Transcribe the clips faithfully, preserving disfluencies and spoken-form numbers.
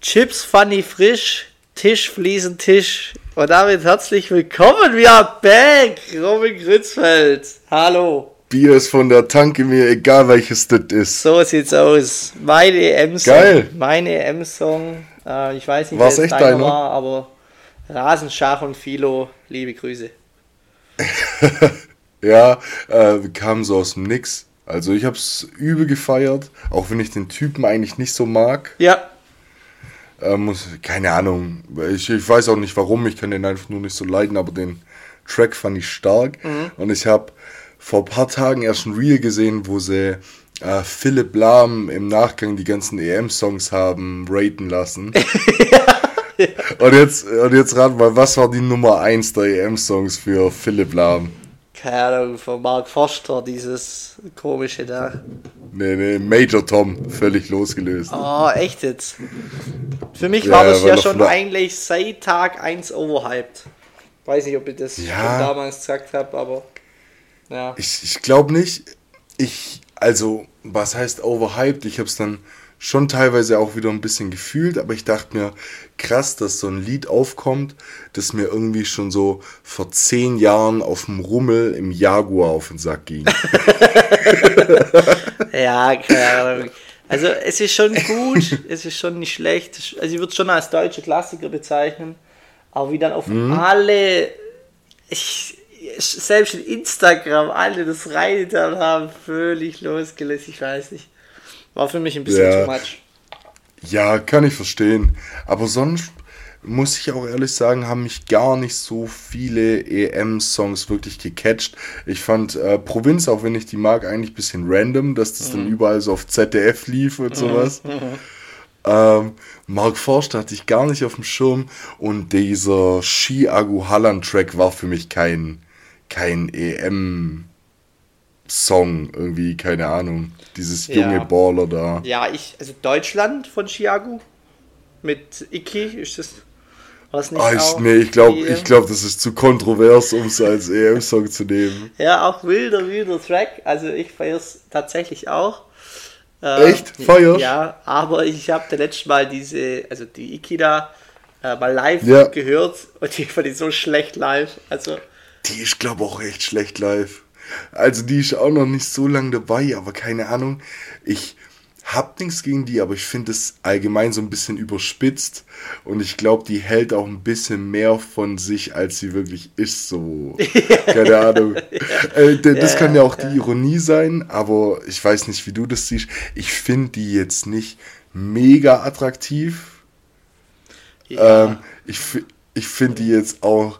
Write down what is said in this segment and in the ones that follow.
Chips funny frisch, Tisch fließen Tisch. Und damit herzlich willkommen, wir are back, Robin Grützfeld. Hallo. Bier ist von der Tanke, mir egal welches das ist. So sieht's aus. Mein E M-Song. Geil. Mein E M-Song. Äh, ich weiß nicht, wer es deiner, deiner war, aber Rasenschach und Philo, liebe Grüße. Ja, äh, kam so aus dem Nix. Also ich hab's übel gefeiert, auch wenn ich den Typen eigentlich nicht so mag. Ja. Äh, muss, keine Ahnung, ich, ich weiß auch nicht warum, ich kann den einfach nur nicht so leiden, aber den Track fand ich stark. Mhm. Und ich habe vor ein paar Tagen erst ein Reel gesehen, wo sie äh, Philipp Lahm im Nachgang die ganzen E M-Songs haben raten lassen. Ja. Ja. Und jetzt, und jetzt rat mal, was war die Nummer eins der E M-Songs für Philipp Lahm? Keine Ahnung, von Mark Forster, dieses komische da. Nee, nee, Major Tom, völlig losgelöst. Oh, echt jetzt? Für mich war ja, das ja schon eigentlich seit Tag eins overhyped. Weiß nicht, ob ich das ja, schon damals gesagt habe, aber ja. Ich, ich glaube nicht. Ich, also, was heißt overhyped? Ich habe es dann schon teilweise auch wieder ein bisschen gefühlt, aber ich dachte mir, krass, dass so ein Lied aufkommt, das mir irgendwie schon so vor zehn Jahren auf dem Rummel im Jaguar auf den Sack ging. Ja, keine Ahnung. Also es ist schon gut, es ist schon nicht schlecht. Also ich würde es schon als deutsche Klassiker bezeichnen, aber wie dann auf mhm. alle, ich, selbst in Instagram, alle das reingetan haben, völlig losgelöst, ich weiß nicht. War für mich ein bisschen ja. too much. Ja, kann ich verstehen. Aber sonst muss ich auch ehrlich sagen, haben mich gar nicht so viele E M-Songs wirklich gecatcht. Ich fand äh, Provinz, auch wenn ich die mag, eigentlich ein bisschen random, dass das mhm. dann überall so auf Z D F lief und sowas. Mhm. Ähm, Mark Forster hatte ich gar nicht auf dem Schirm. Und dieser Chiago Halland-Track war für mich kein, kein E M Song, irgendwie, keine Ahnung. Dieses junge ja. Baller da. Ja, ich, also Deutschland von Chiago mit Iki, ist das was nicht ah, ich, auch? Nee, ich glaube, ich glaub, das ist zu kontrovers, um es als E M-Song zu nehmen. Ja, auch wilder, wilder Track, also ich feiere es tatsächlich auch. Echt? Ähm, Feierst? Ja, aber ich habe das letzte Mal diese, also die Iki da, äh, mal live ja. gehört und die fand ich so schlecht live, also. Die ist, glaube ich, auch echt schlecht live. Also die ist auch noch nicht so lange dabei, aber keine Ahnung, ich hab nichts gegen die, aber ich finde es allgemein so ein bisschen überspitzt und ich glaube, die hält auch ein bisschen mehr von sich, als sie wirklich ist, so, keine Ahnung. äh, d- das ja, kann ja auch ja. die Ironie sein, aber ich weiß nicht, wie du das siehst. Ich finde die jetzt nicht mega attraktiv. Ja. Ähm, ich f- ich finde die jetzt auch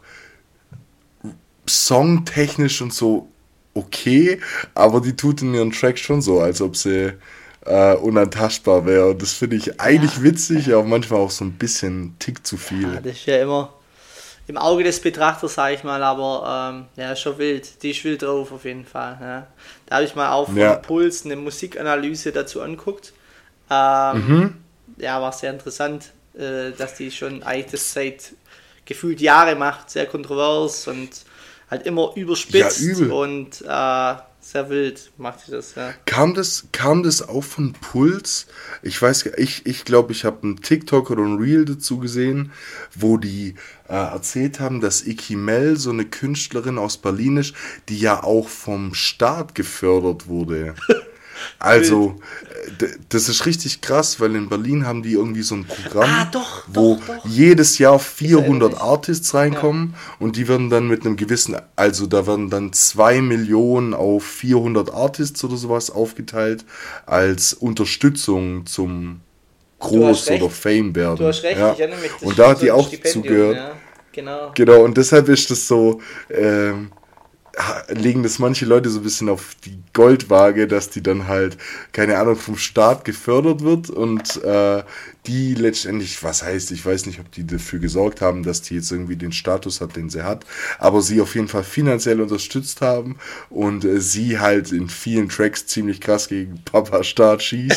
songtechnisch und so okay, aber die tut in ihren Track schon so, als ob sie äh, unantastbar wäre. Und das finde ich eigentlich ja. witzig, aber manchmal auch so ein bisschen Tick zu viel. Ja, das ist ja immer im Auge des Betrachters, sage ich mal, aber ähm, ja, schon wild. Die ist wild drauf auf jeden Fall. Ja. Da habe ich mal auf ja. Puls eine Musikanalyse dazu angeguckt. Ähm, mhm. Ja, war sehr interessant, äh, dass die schon eigentlich das seit gefühlt Jahre macht, sehr kontrovers und halt immer überspitzt ja, und äh, sehr wild macht sie das, ja. Kam das, kam das auch von Puls? Ich weiß, ich ich glaube, ich habe einen TikTok oder ein Reel dazu gesehen, wo die äh, erzählt haben, dass Iki Mel, so eine Künstlerin aus Berlin ist, die ja auch vom Staat gefördert wurde. Also, d- das ist richtig krass, weil in Berlin haben die irgendwie so ein Programm, ah, doch, wo doch, doch. jedes Jahr vierhundert Artists reinkommen ja. und die werden dann mit einem gewissen, also da werden dann zwei Millionen auf vierhundert Artists oder sowas aufgeteilt als Unterstützung zum Groß- oder Fame werden. Du hast recht, ja. ich erinnere mich. Das und da hat so die auch Stipendium, zugehört. Ja. Genau. Genau, und deshalb ist das so, ähm, legen das manche Leute so ein bisschen auf die Goldwaage, dass die dann halt, keine Ahnung, vom Staat gefördert wird und äh, die letztendlich, was heißt, ich weiß nicht, ob die dafür gesorgt haben, dass die jetzt irgendwie den Status hat, den sie hat, aber sie auf jeden Fall finanziell unterstützt haben und äh, sie halt in vielen Tracks ziemlich krass gegen Papa Staat schießt.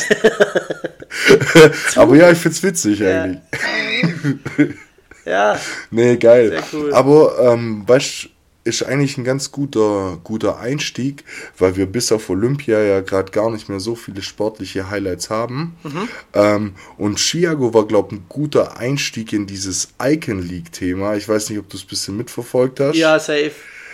Aber ja, ich find's witzig ja. eigentlich. Ja. Nee, geil. Sehr cool. Aber, ähm, weißt du, ist eigentlich ein ganz guter, guter Einstieg, weil wir bis auf Olympia ja gerade gar nicht mehr so viele sportliche Highlights haben. Mhm. Ähm, und Chiago war, glaube ich, ein guter Einstieg in dieses Icon League-Thema. Ich weiß nicht, ob du es ein bisschen mitverfolgt hast. Ja, safe.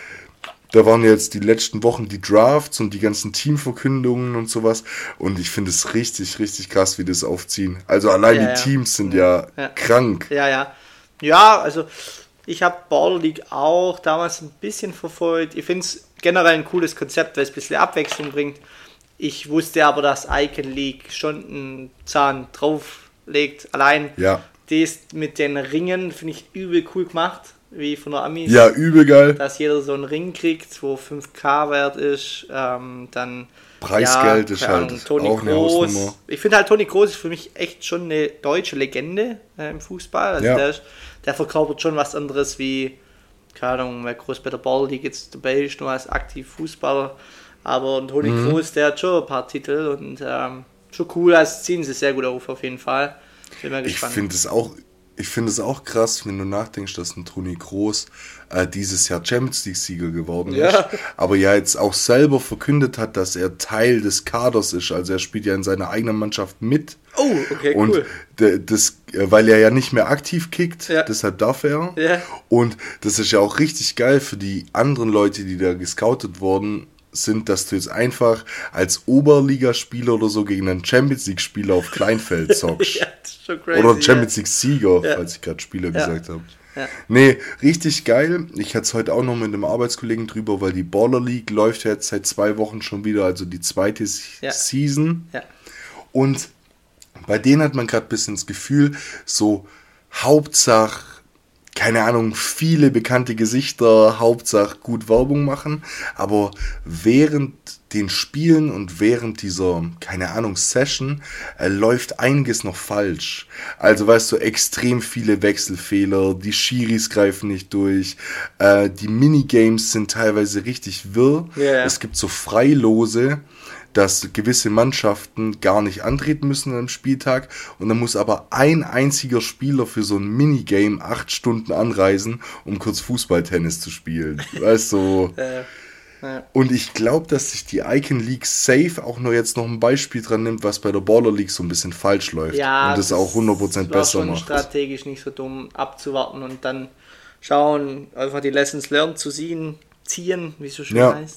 Da waren jetzt die letzten Wochen die Drafts und die ganzen Teamverkündungen und sowas. Und ich finde es richtig, richtig krass, wie das aufziehen. Also allein Ja, die ja. Teams sind ja, Ja. krank. Ja, ja. Ja, also ich habe Baller League auch damals ein bisschen verfolgt. Ich finde es generell ein cooles Konzept, weil es ein bisschen Abwechslung bringt. Ich wusste aber, dass Icon League schon einen Zahn drauflegt. Allein Ja. das mit den Ringen finde ich übel cool gemacht, wie von der Amis. Ja, übel geil. Dass jeder so einen Ring kriegt, wo fünf K wert ist. Ähm, dann Preisgeld ja, ist keine halt Ahnung, Toni auch eine Kroos. Hausnummer. Ich finde halt, Toni Kroos ist für mich echt schon eine deutsche Legende äh, im Fußball. Also Ja. der, ist, der verkörpert schon was anderes wie, keine Ahnung, wer groß bei der Ball League jetzt dabei ist, nur als aktiv Fußballer. Aber ein Toni Mhm. Kroos, der hat schon ein paar Titel und ähm, schon cool, also ziehen sie sehr gut auf, auf jeden Fall. Bin mal Ich gespannt. finde es auch, ich finde es auch krass, wenn du nachdenkst, dass ein Toni Kroos äh, dieses Jahr Champions League Sieger geworden Ja. ist, aber ja jetzt auch selber verkündet hat, dass er Teil des Kaders ist, also er spielt ja in seiner eigenen Mannschaft mit. Oh, okay, Und cool. d- das, äh, weil er ja nicht mehr aktiv kickt, Ja. deshalb darf er. Ja. Und das ist ja auch richtig geil für die anderen Leute, die da gescoutet wurden, sind, dass du jetzt einfach als Oberligaspieler oder so gegen einen Champions League Spieler auf Kleinfeld zockst. Ja, das ist schon crazy. Oder Champions League Sieger, Ja. falls ich gerade Spieler Ja. gesagt habe. Ja. Nee, richtig geil. Ich hatte es heute auch noch mit einem Arbeitskollegen drüber, weil die Baller League läuft ja jetzt seit zwei Wochen schon wieder, also die zweite Ja. Season. Ja. Und bei denen hat man gerade ein bisschen das Gefühl, so Hauptsache, keine Ahnung, viele bekannte Gesichter, Hauptsache gut Werbung machen, aber während den Spielen und während dieser, keine Ahnung, Session äh, läuft einiges noch falsch. Also weißt du, extrem viele Wechselfehler, die Schiris greifen nicht durch, äh, die Minigames sind teilweise richtig wirr, Ja. es gibt so Freilose, dass gewisse Mannschaften gar nicht antreten müssen am Spieltag und dann muss aber ein einziger Spieler für so ein Minigame acht Stunden anreisen, um kurz Fußballtennis zu spielen. Weißt du? Äh, ja. Und ich glaube, dass sich die Icon League safe auch nur jetzt noch ein Beispiel dran nimmt, was bei der Baller League so ein bisschen falsch läuft Ja, und das auch hundert Prozent war besser schon macht. strategisch nicht so dumm abzuwarten und dann schauen, einfach die Lessons learned zu ziehen, ziehen, wie es so schön Ja. heißt.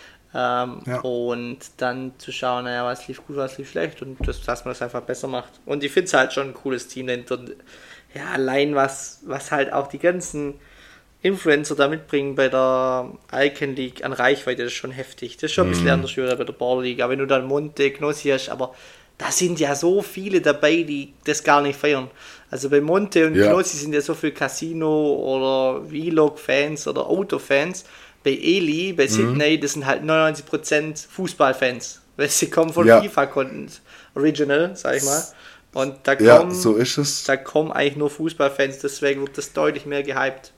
Ähm, Ja. Und dann zu schauen, naja, was lief gut, was lief schlecht und das, dass man das einfach besser macht. Und ich finde es halt schon ein cooles Team dahinter. Ja, allein was, was halt auch die ganzen Influencer da mitbringen bei der Icon League an Reichweite, das ist schon heftig. Das ist schon ein bisschen anders wie bei der Ball League. Aber wenn du dann Monte, Knossi hast, aber da sind ja so viele dabei, die das gar nicht feiern. Also bei Monte und Ja. Knossi sind ja so viele Casino- oder Vlog-Fans oder Auto-Fans. Bei Eli, bei Sydney, das sind halt neunundneunzig Prozent Fußballfans. Weil sie kommen von Ja. FIFA-Content Original, sag ich mal. Und da Ja, kommen, so ist es. da kommen eigentlich nur Fußballfans, deswegen wird das deutlich mehr gehypt.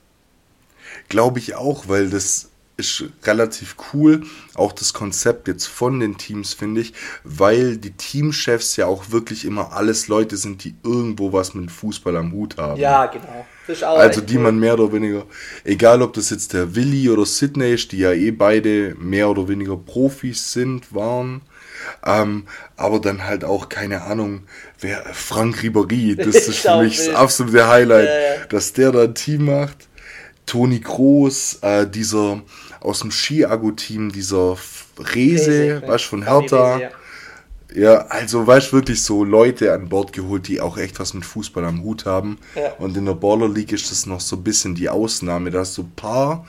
Glaube ich auch, weil das ist relativ cool, auch das Konzept jetzt von den Teams, finde ich, weil die Teamchefs ja auch wirklich immer alles Leute sind, die irgendwo was mit Fußball am Hut haben. Ja, genau. Das ist auch Also echt die cool. man mehr oder weniger, egal ob das jetzt der Willi oder Sydney ist, die ja eh beide mehr oder weniger Profis sind, waren, ähm, aber dann halt auch, keine Ahnung, wer Frank Ribéry, das ist Ist für auch mich das wild. absolute Highlight, Ja, ja. dass der da ein Team macht. Toni Kroos, äh, dieser aus dem Chiago-Team, dieser F- Rese, Rese, weißt du, von Fabi Hertha. Rese, ja. Ja, also weißt du, wirklich so Leute an Bord geholt, die auch echt was mit Fußball am Hut haben. Ja. Und in der Baller League ist das noch so ein bisschen die Ausnahme. Da hast du ein paar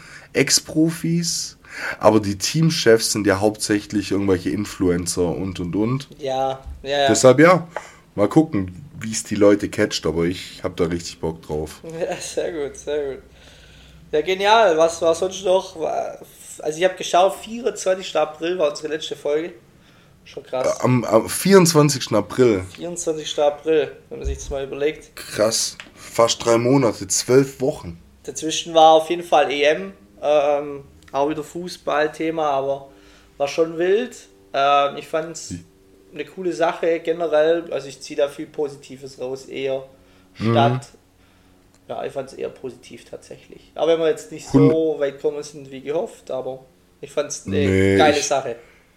Ex-Profis, aber die Teamchefs sind ja hauptsächlich irgendwelche Influencer und und und. Ja, ja, ja. Deshalb ja, mal gucken, wie es die Leute catcht, aber ich habe da richtig Bock drauf. Ja, sehr gut, sehr gut. Ja, genial. Was war sonst noch? Also ich habe geschaut, vierundzwanzigster April war unsere letzte Folge. Schon krass. Am, am vierundzwanzigsten April, vierundzwanzigster April, wenn man sich das mal überlegt. krass, fast drei Monate, zwölf Wochen. Dazwischen war auf jeden Fall E M, ähm, auch wieder Fußballthema, aber war schon wild. Ähm, ich fand es eine coole Sache generell, also ich ziehe da viel Positives raus, eher statt Ja, ich fand es eher positiv tatsächlich. Aber wenn wir jetzt nicht so weit gekommen sind wie gehofft, aber ich fand es eine Nee, geile ich, Sache.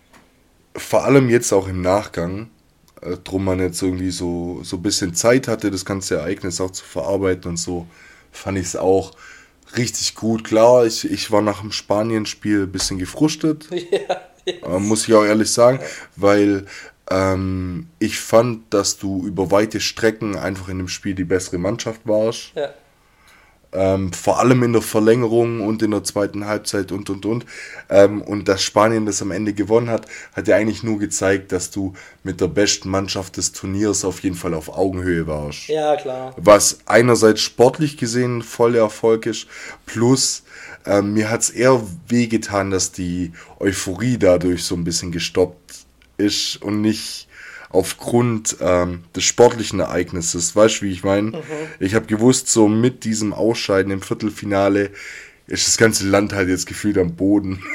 vor allem jetzt auch im Nachgang, äh, drum man jetzt irgendwie so, so ein bisschen Zeit hatte, das ganze Ereignis auch zu verarbeiten und so, fand ich es auch richtig gut. Klar, ich, ich war nach dem Spanien-Spiel ein bisschen gefrustet, Ja, äh, yes. muss ich auch ehrlich sagen, weil ähm, ich fand, dass du über weite Strecken einfach in dem Spiel die bessere Mannschaft warst. Ja, Ähm, vor allem in der Verlängerung und in der zweiten Halbzeit und und und. Ähm, und dass Spanien das am Ende gewonnen hat, hat ja eigentlich nur gezeigt, dass du mit der besten Mannschaft des Turniers auf jeden Fall auf Augenhöhe warst. ja, klar. Was einerseits sportlich gesehen voll Erfolg ist, plus ähm, mir hat es eher wehgetan, dass die Euphorie dadurch so ein bisschen gestoppt ist und nicht aufgrund ähm, des sportlichen Ereignisses. Weißt du, wie ich meine? Ich habe gewusst, so mit diesem Ausscheiden im Viertelfinale ist das ganze Land halt jetzt gefühlt am Boden.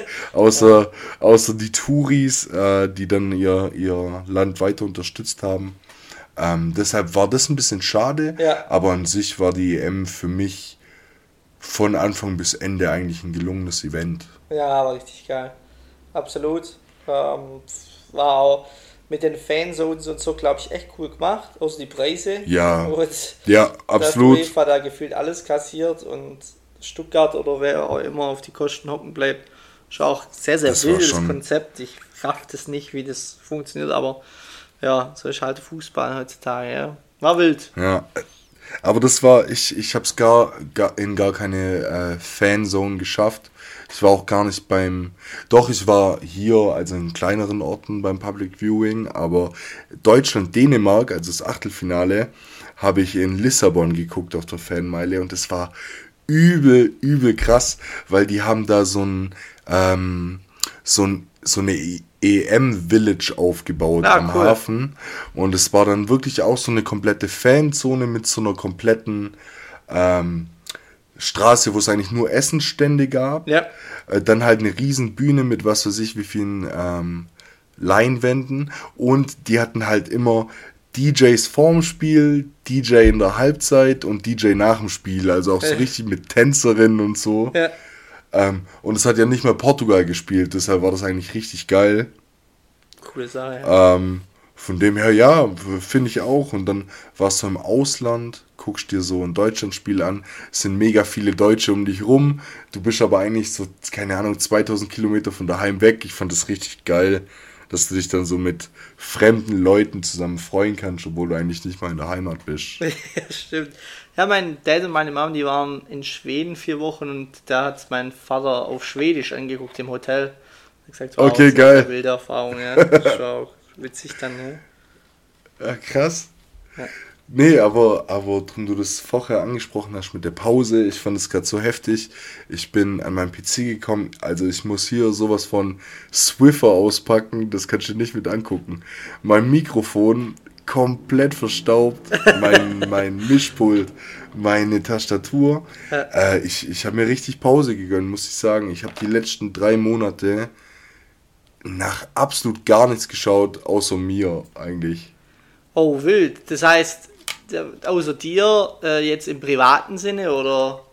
außer, außer die Touris, äh, die dann ihr, ihr Land weiter unterstützt haben. Ähm, deshalb war das ein bisschen schade, Ja. aber an sich war die E M für mich von Anfang bis Ende eigentlich ein gelungenes Event. Ja, war richtig geil. Absolut. Ähm, war auch mit den Fanzones und so, glaube ich, echt cool gemacht. Außer die Preise. Ja, Und ja, da hat absolut. UEFA da gefühlt alles kassiert und Stuttgart oder wer auch immer auf die Kosten hocken bleibt. Ist auch sehr, sehr Das war wildes schon- Konzept. Ich raff das nicht, wie das funktioniert, aber ja, so ist halt Fußball heutzutage. Ja. War wild. Ja, aber das war, ich, ich habe es gar, gar in gar keine äh, Fanzone geschafft. Ich war auch gar nicht beim, doch ich war hier, also in kleineren Orten beim Public Viewing, aber Deutschland-Dänemark, also das Achtelfinale, habe ich in Lissabon geguckt auf der Fanmeile und das war übel, übel krass, weil die haben da so ein, ähm, so ein, so eine E M-Village aufgebaut Ah, am cool. Hafen und es war dann wirklich auch so eine komplette Fanzone mit so einer kompletten ähm, Straße, wo es eigentlich nur Essensstände gab. Ja. Äh, dann halt eine riesen Bühne mit was weiß ich wie vielen ähm, Leinwänden und die hatten halt immer D Js vorm Spiel, D J in der Halbzeit und D J nach dem Spiel, also auch so Äh. richtig mit Tänzerinnen und so. Ja. Ähm, und es hat ja nicht mal Portugal gespielt, deshalb war das eigentlich richtig geil. Coole Sache. Ja. Ähm, von dem her, ja, finde ich auch. Und dann warst du im Ausland, guckst dir so ein Deutschlandspiel an, es sind mega viele Deutsche um dich rum. Du bist aber eigentlich so, keine Ahnung, zweitausend Kilometer von daheim weg. Ich fand das richtig geil, dass du dich dann so mit fremden Leuten zusammen freuen kannst, obwohl du eigentlich nicht mal in der Heimat bist. Ja, stimmt. Ja, mein Dad und meine Mom, die waren in Schweden vier Wochen und da hat mein Vater auf Schwedisch angeguckt im Hotel. Hat gesagt, wow, Okay, das ist geil. eine wilde Erfahrung, ja. Das war auch witzig dann, ja. Ja, krass. Ja. Nee, aber, aber drum du das vorher angesprochen hast mit der Pause, ich fand es gerade so heftig. Ich bin an meinen P C gekommen, also ich muss hier sowas von Swiffer auspacken, das kannst du nicht mit angucken. Mein Mikrofon komplett verstaubt, mein, mein Mischpult, meine Tastatur. Ja. Äh, ich ich habe mir richtig Pause gegönnt, muss ich sagen. Ich habe die letzten drei Monate nach absolut gar nichts geschaut, außer mir eigentlich. Oh, wild. Das heißt, der- außer dir, äh, jetzt im privaten Sinne oder?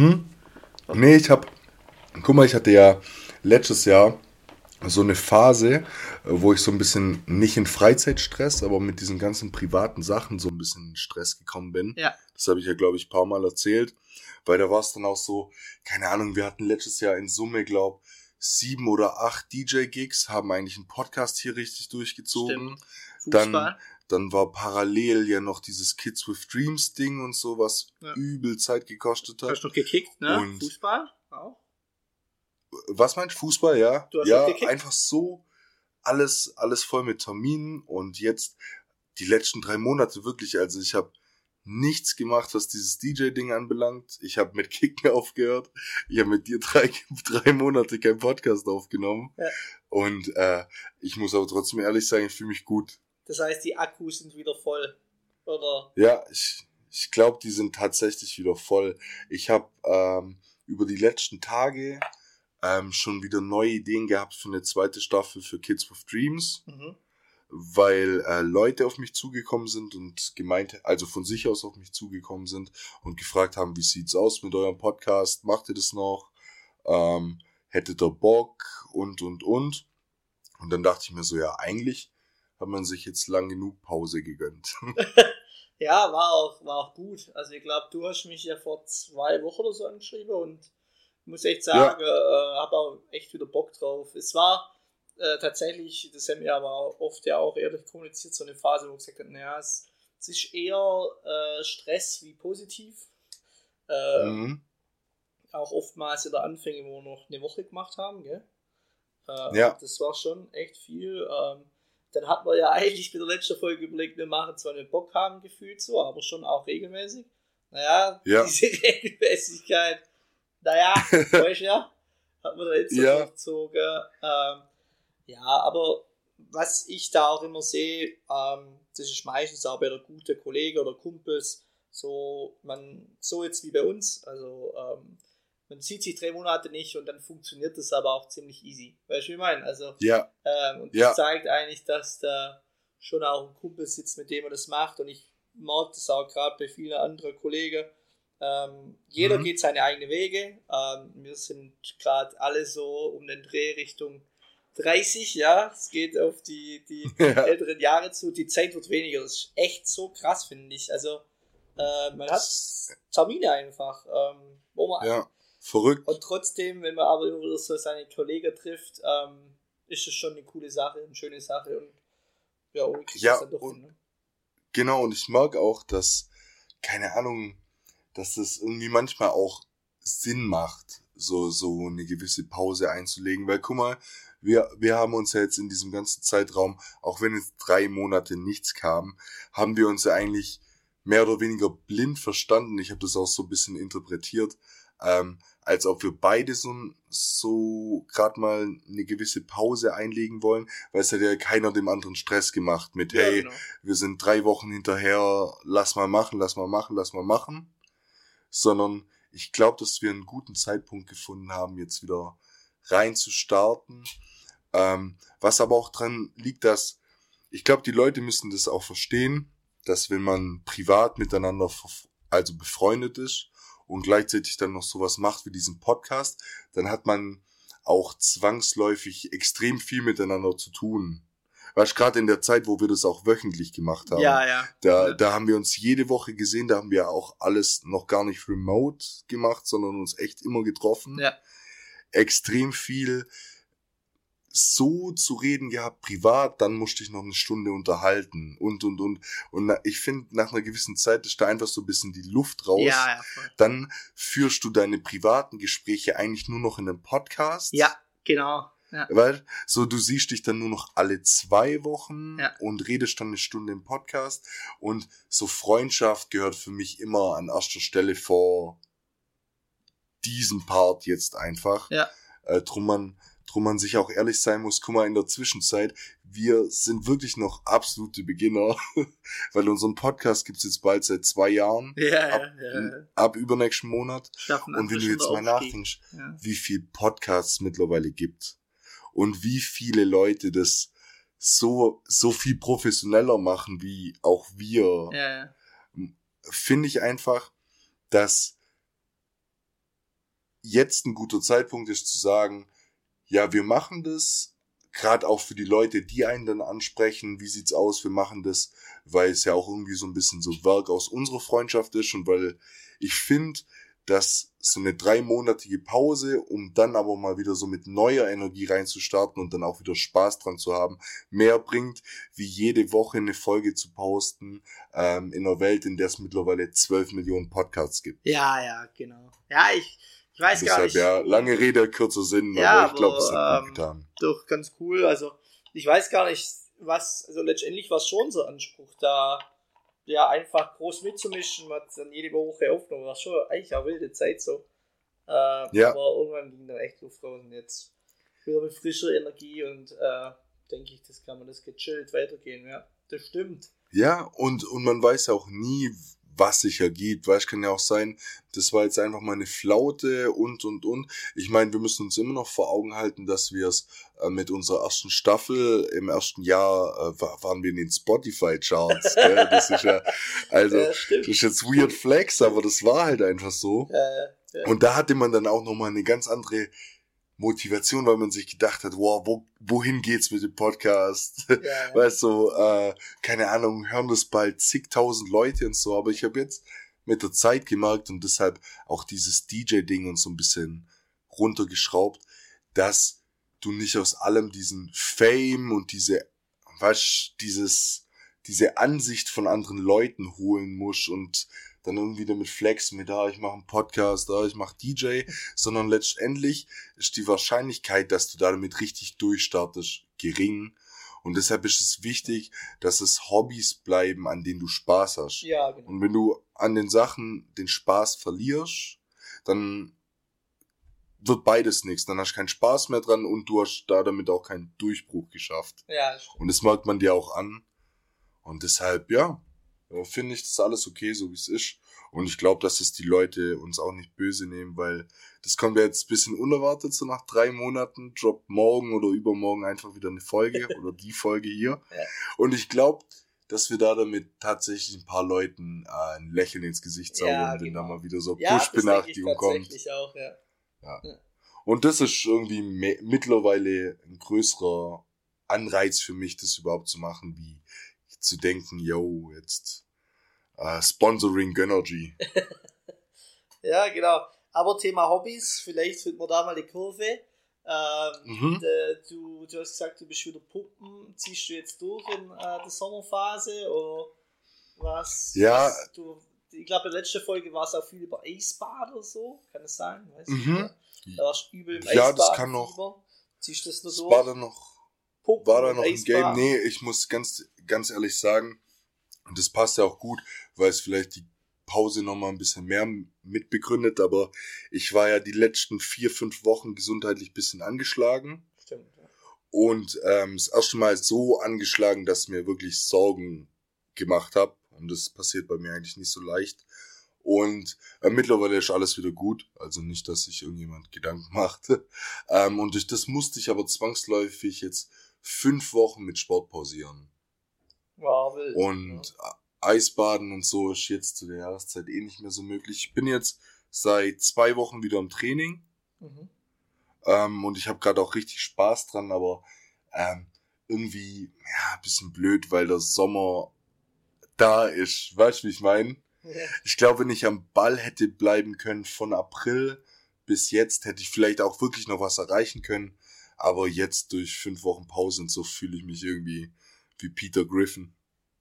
Nee, ich hab, guck mal, ich hatte ja letztes Jahr so eine Phase, äh, wo ich so ein bisschen, nicht in Freizeitstress, aber mit diesen ganzen privaten Sachen so ein bisschen in Stress gekommen bin. Ja. Das habe ich ja, glaube ich, ein paar Mal erzählt, weil da war es dann auch so, keine Ahnung, wir hatten letztes Jahr in Summe, glaub, sieben oder acht D J-Gigs, haben eigentlich einen Podcast hier richtig durchgezogen. Stimmt. Dann, Fußball. dann war parallel ja noch dieses Kids with Dreams Ding und so, was Ja. übel Zeit gekostet hat. Hast du noch gekickt, ne? Und- Fußball auch. Was meinst du? Fußball, ja? Du hast ja, auch gekickt? einfach so alles, alles voll mit Terminen und jetzt die letzten drei Monate wirklich, also ich habe nichts gemacht, was dieses D J-Ding anbelangt. Ich habe mit Kicken aufgehört. Ich habe mit dir drei, drei Monate keinen Podcast aufgenommen. Ja. Und äh, ich muss aber trotzdem ehrlich sagen, ich fühle mich gut. Das heißt, die Akkus sind wieder voll. Oder? Ja, ich, ich glaube, die sind tatsächlich wieder voll. Ich habe ähm, über die letzten Tage ähm, schon wieder neue Ideen gehabt für eine zweite Staffel für Kids with Dreams, Mhm. weil äh, Leute auf mich zugekommen sind und gemeint, also von sich aus auf mich zugekommen sind und gefragt haben, wie sieht's aus mit eurem Podcast, macht ihr das noch, ähm, hättet ihr Bock und, und, und. Und dann dachte ich mir so, ja, eigentlich hat man sich jetzt lang genug Pause gegönnt. Ja, war auch, war auch gut. Also ich glaube, du hast mich ja vor zwei Wochen oder so angeschrieben und ich muss echt sagen, ja. äh, habe auch echt wieder Bock drauf. Es war äh, tatsächlich, das haben wir aber oft ja auch ehrlich kommuniziert, so eine Phase, wo wir gesagt haben, naja, es, es ist eher äh, Stress wie positiv. Äh, mhm. Auch oftmals in der Anfänge, wo wir noch eine Woche gemacht haben, gell? Äh, ja. Das war schon echt viel. Ähm, dann hat man ja eigentlich mit der letzten Folge überlegt, wir machen zwar einen Bock haben gefühlt so, aber schon auch regelmäßig. Naja, ja. Diese Regelmäßigkeit, naja, weißt du ja, hat man da jetzt so ja. durchgezogen. Ähm, ja, aber was ich da auch immer sehe, ähm, das ist meistens auch bei der guten Kollegen oder Kumpels, so, man, so jetzt wie bei uns, also ähm, man sieht sich drei Monate nicht und dann funktioniert das aber auch ziemlich easy. Weißt du, wie ich meine? Also, ja. ähm, und das ja. zeigt eigentlich, dass da schon auch ein Kumpel sitzt, mit dem man das macht. Und ich merke das auch gerade bei vielen anderen Kollegen. Ähm, jeder mhm. geht seine eigenen Wege. Ähm, wir sind gerade alle so um den Dreh Richtung dreißig, ja. Es geht auf die, die ja. älteren Jahre zu. Die Zeit wird weniger. Das ist echt so krass, finde ich. Also, äh, man hat Termine einfach, ähm, wo man ja. Verrückt. Und trotzdem, wenn man aber immer wieder so seine Kollegen trifft, ähm, ist es schon eine coole Sache, eine schöne Sache und ja, ohne kriegt ja, das dann doch und, hin, ne? Genau, und ich mag auch, dass, keine Ahnung, dass das irgendwie manchmal auch Sinn macht, so, so eine gewisse Pause einzulegen, weil guck mal, wir, wir haben uns ja jetzt in diesem ganzen Zeitraum, auch wenn jetzt drei Monate nichts kam, haben wir uns ja eigentlich mehr oder weniger blind verstanden. Ich habe das auch so ein bisschen interpretiert, ähm, als ob wir beide so, so gerade mal eine gewisse Pause einlegen wollen, weil es hat ja keiner dem anderen Stress gemacht mit, hey, ja, genau. wir sind drei Wochen hinterher, lass mal machen, lass mal machen, lass mal machen, sondern ich glaube, dass wir einen guten Zeitpunkt gefunden haben, jetzt wieder rein zu starten, ähm, was aber auch dran liegt, dass, ich glaube, die Leute müssen das auch verstehen, dass wenn man privat miteinander, also befreundet ist, und gleichzeitig dann noch sowas macht wie diesen Podcast, dann hat man auch zwangsläufig extrem viel miteinander zu tun. Weißt du, gerade in der Zeit, wo wir das auch wöchentlich gemacht haben, ja, ja. Da, ja. da haben wir uns jede Woche gesehen, da haben wir auch alles noch gar nicht remote gemacht, sondern uns echt immer getroffen. Ja. Extrem viel so zu reden gehabt, privat, dann musste ich noch eine Stunde unterhalten und, und, und. Und ich finde, nach einer gewissen Zeit ist da einfach so ein bisschen die Luft raus. Ja, ja, voll. Dann führst du deine privaten Gespräche eigentlich nur noch in einem Podcast. Ja, genau. Ja. Weil, so, du siehst dich dann nur noch alle zwei Wochen ja. und redest dann eine Stunde im Podcast. Und so Freundschaft gehört für mich immer an erster Stelle vor diesem Part jetzt einfach. Ja. Äh, drum man, drum man sich auch ehrlich sein muss, guck mal, in der Zwischenzeit, wir sind wirklich noch absolute Beginner, weil unseren Podcast gibt's jetzt bald seit zwei Jahren, ja, ab, ja, ja. ab übernächsten Monat. Schaffen und wenn du jetzt mal nachdenkst, ja. wie viel Podcasts mittlerweile gibt und wie viele Leute das so, so viel professioneller machen, wie auch wir, ja, ja. finde ich einfach, dass jetzt ein guter Zeitpunkt ist zu sagen, ja, wir machen das, gerade auch für die Leute, die einen dann ansprechen, wie sieht's aus, wir machen das, weil es ja auch irgendwie so ein bisschen so Werk aus unserer Freundschaft ist und weil ich finde, dass so eine dreimonatige Pause, um dann aber mal wieder so mit neuer Energie reinzustarten und dann auch wieder Spaß dran zu haben, mehr bringt, wie jede Woche eine Folge zu posten, ähm, in einer Welt, in der es mittlerweile zwölf Millionen Podcasts gibt. Ja, ja, genau. Ja, ich Ich weiß Deshalb, gar nicht. ja, lange Rede, kurzer Sinn, ja, aber ich glaube, es hat ähm, gut getan. Doch, ganz cool. Also, ich weiß gar nicht, was, also letztendlich war es schon so ein Anspruch, da ja einfach groß mitzumischen, man hat dann jede Woche aufgenommen, war schon eigentlich auch wilde Zeit so. Äh, ja. Aber irgendwann ging dann echt Luft raus und jetzt wieder mit frischer Energie und äh, denke ich, das kann man das gechillt weitergehen, ja. Das stimmt. Ja, und, und man weiß auch nie, was sich ergibt. Weißt, kann ja auch sein, das war jetzt einfach mal eine Flaute und, und, und. Ich meine, wir müssen uns immer noch vor Augen halten, dass wir es äh, mit unserer ersten Staffel im ersten Jahr äh, waren wir in den Spotify-Charts. Gell? Das ist ja, also, Ja, das stimmt. ist jetzt weird flex, aber das war halt einfach so. Ja, ja, ja. Und da hatte man dann auch nochmal eine ganz andere Motivation, weil man sich gedacht hat, wow, wo, wohin geht's mit dem Podcast? Ja, ja. Weißt du, äh, keine Ahnung, hören das bald zigtausend Leute und so, aber ich habe jetzt mit der Zeit gemerkt und deshalb auch dieses D J-Ding und so ein bisschen runtergeschraubt, dass du nicht aus allem diesen Fame und diese, weißt, dieses, diese Ansicht von anderen Leuten holen musst und dann irgendwie damit flexen mit, ah, ich mache einen Podcast, ah, ich mache D J, sondern letztendlich ist die Wahrscheinlichkeit, dass du damit richtig durchstartest, gering. Und deshalb ist es wichtig, dass es Hobbys bleiben, an denen du Spaß hast. Ja, genau. Und wenn du an den Sachen den Spaß verlierst, dann wird beides nichts. Dann hast du keinen Spaß mehr dran und du hast da damit auch keinen Durchbruch geschafft. Ja, das stimmt. Und das merkt man dir auch an. Und deshalb, ja, finde ich das alles okay, so wie es ist. Und ich glaube, dass es die Leute uns auch nicht böse nehmen, weil das kommt ja jetzt ein bisschen unerwartet, so nach drei Monaten droppt morgen oder übermorgen einfach wieder eine Folge oder die Folge hier. Ja. Und ich glaube, dass wir da damit tatsächlich ein paar Leuten äh, ein Lächeln ins Gesicht zaubern, Ja, wenn genau. da mal wieder so Ja, das denke ich Push-Benachrichtigung kommt. tatsächlich auch, ja. Ja. Ja. Und das ist irgendwie me- mittlerweile ein größerer Anreiz für mich, das überhaupt zu machen, wie zu denken, yo, jetzt äh, Sponsoring Gönnergy. Ja, genau. Aber Thema Hobbys, vielleicht finden wir da mal die Kurve. Ähm, Mhm. äh, du, du hast gesagt, du bist wieder Pumpen. Ziehst du jetzt durch in äh, der Sommerphase oder was? Ja. Was du, ich glaube, in der letzten Folge war es auch viel über Eisbad oder so. Kann das sein? Weiß ich Mhm. nicht. Da warst du übel im Ja, Eisbad. das kann noch- Fieber. Ziehst du das nur Das durch? war da noch, Pumpen war da und noch im Game. Eisbad? Nee, ich muss ganz, ganz ehrlich sagen, und das passt ja auch gut, weil es vielleicht die Pause nochmal ein bisschen mehr mitbegründet, aber ich war ja die letzten vier, fünf Wochen gesundheitlich ein bisschen angeschlagen. Stimmt. Ja. Und ähm, das erste Mal so angeschlagen, dass ich mir wirklich Sorgen gemacht habe. Und das passiert bei mir eigentlich nicht so leicht. Und äh, mittlerweile ist alles wieder gut. Also nicht, dass sich irgendjemand Gedanken macht. ähm, und durch das musste ich aber zwangsläufig jetzt fünf Wochen mit Sport pausieren. War wild. Und ja. Eisbaden und so ist jetzt zu der Jahreszeit eh nicht mehr so möglich. Ich bin jetzt seit zwei Wochen wieder im Training. Mhm. Ähm, und ich habe gerade auch richtig Spaß dran, aber ähm, irgendwie ja ein bisschen blöd, weil der Sommer da ist. Weißt du, wie ich meine? Ja. Ich glaube, wenn ich am Ball hätte bleiben können von April bis jetzt, hätte ich vielleicht auch wirklich noch was erreichen können. Aber jetzt durch fünf Wochen Pause und so fühle ich mich irgendwie wie Peter Griffin.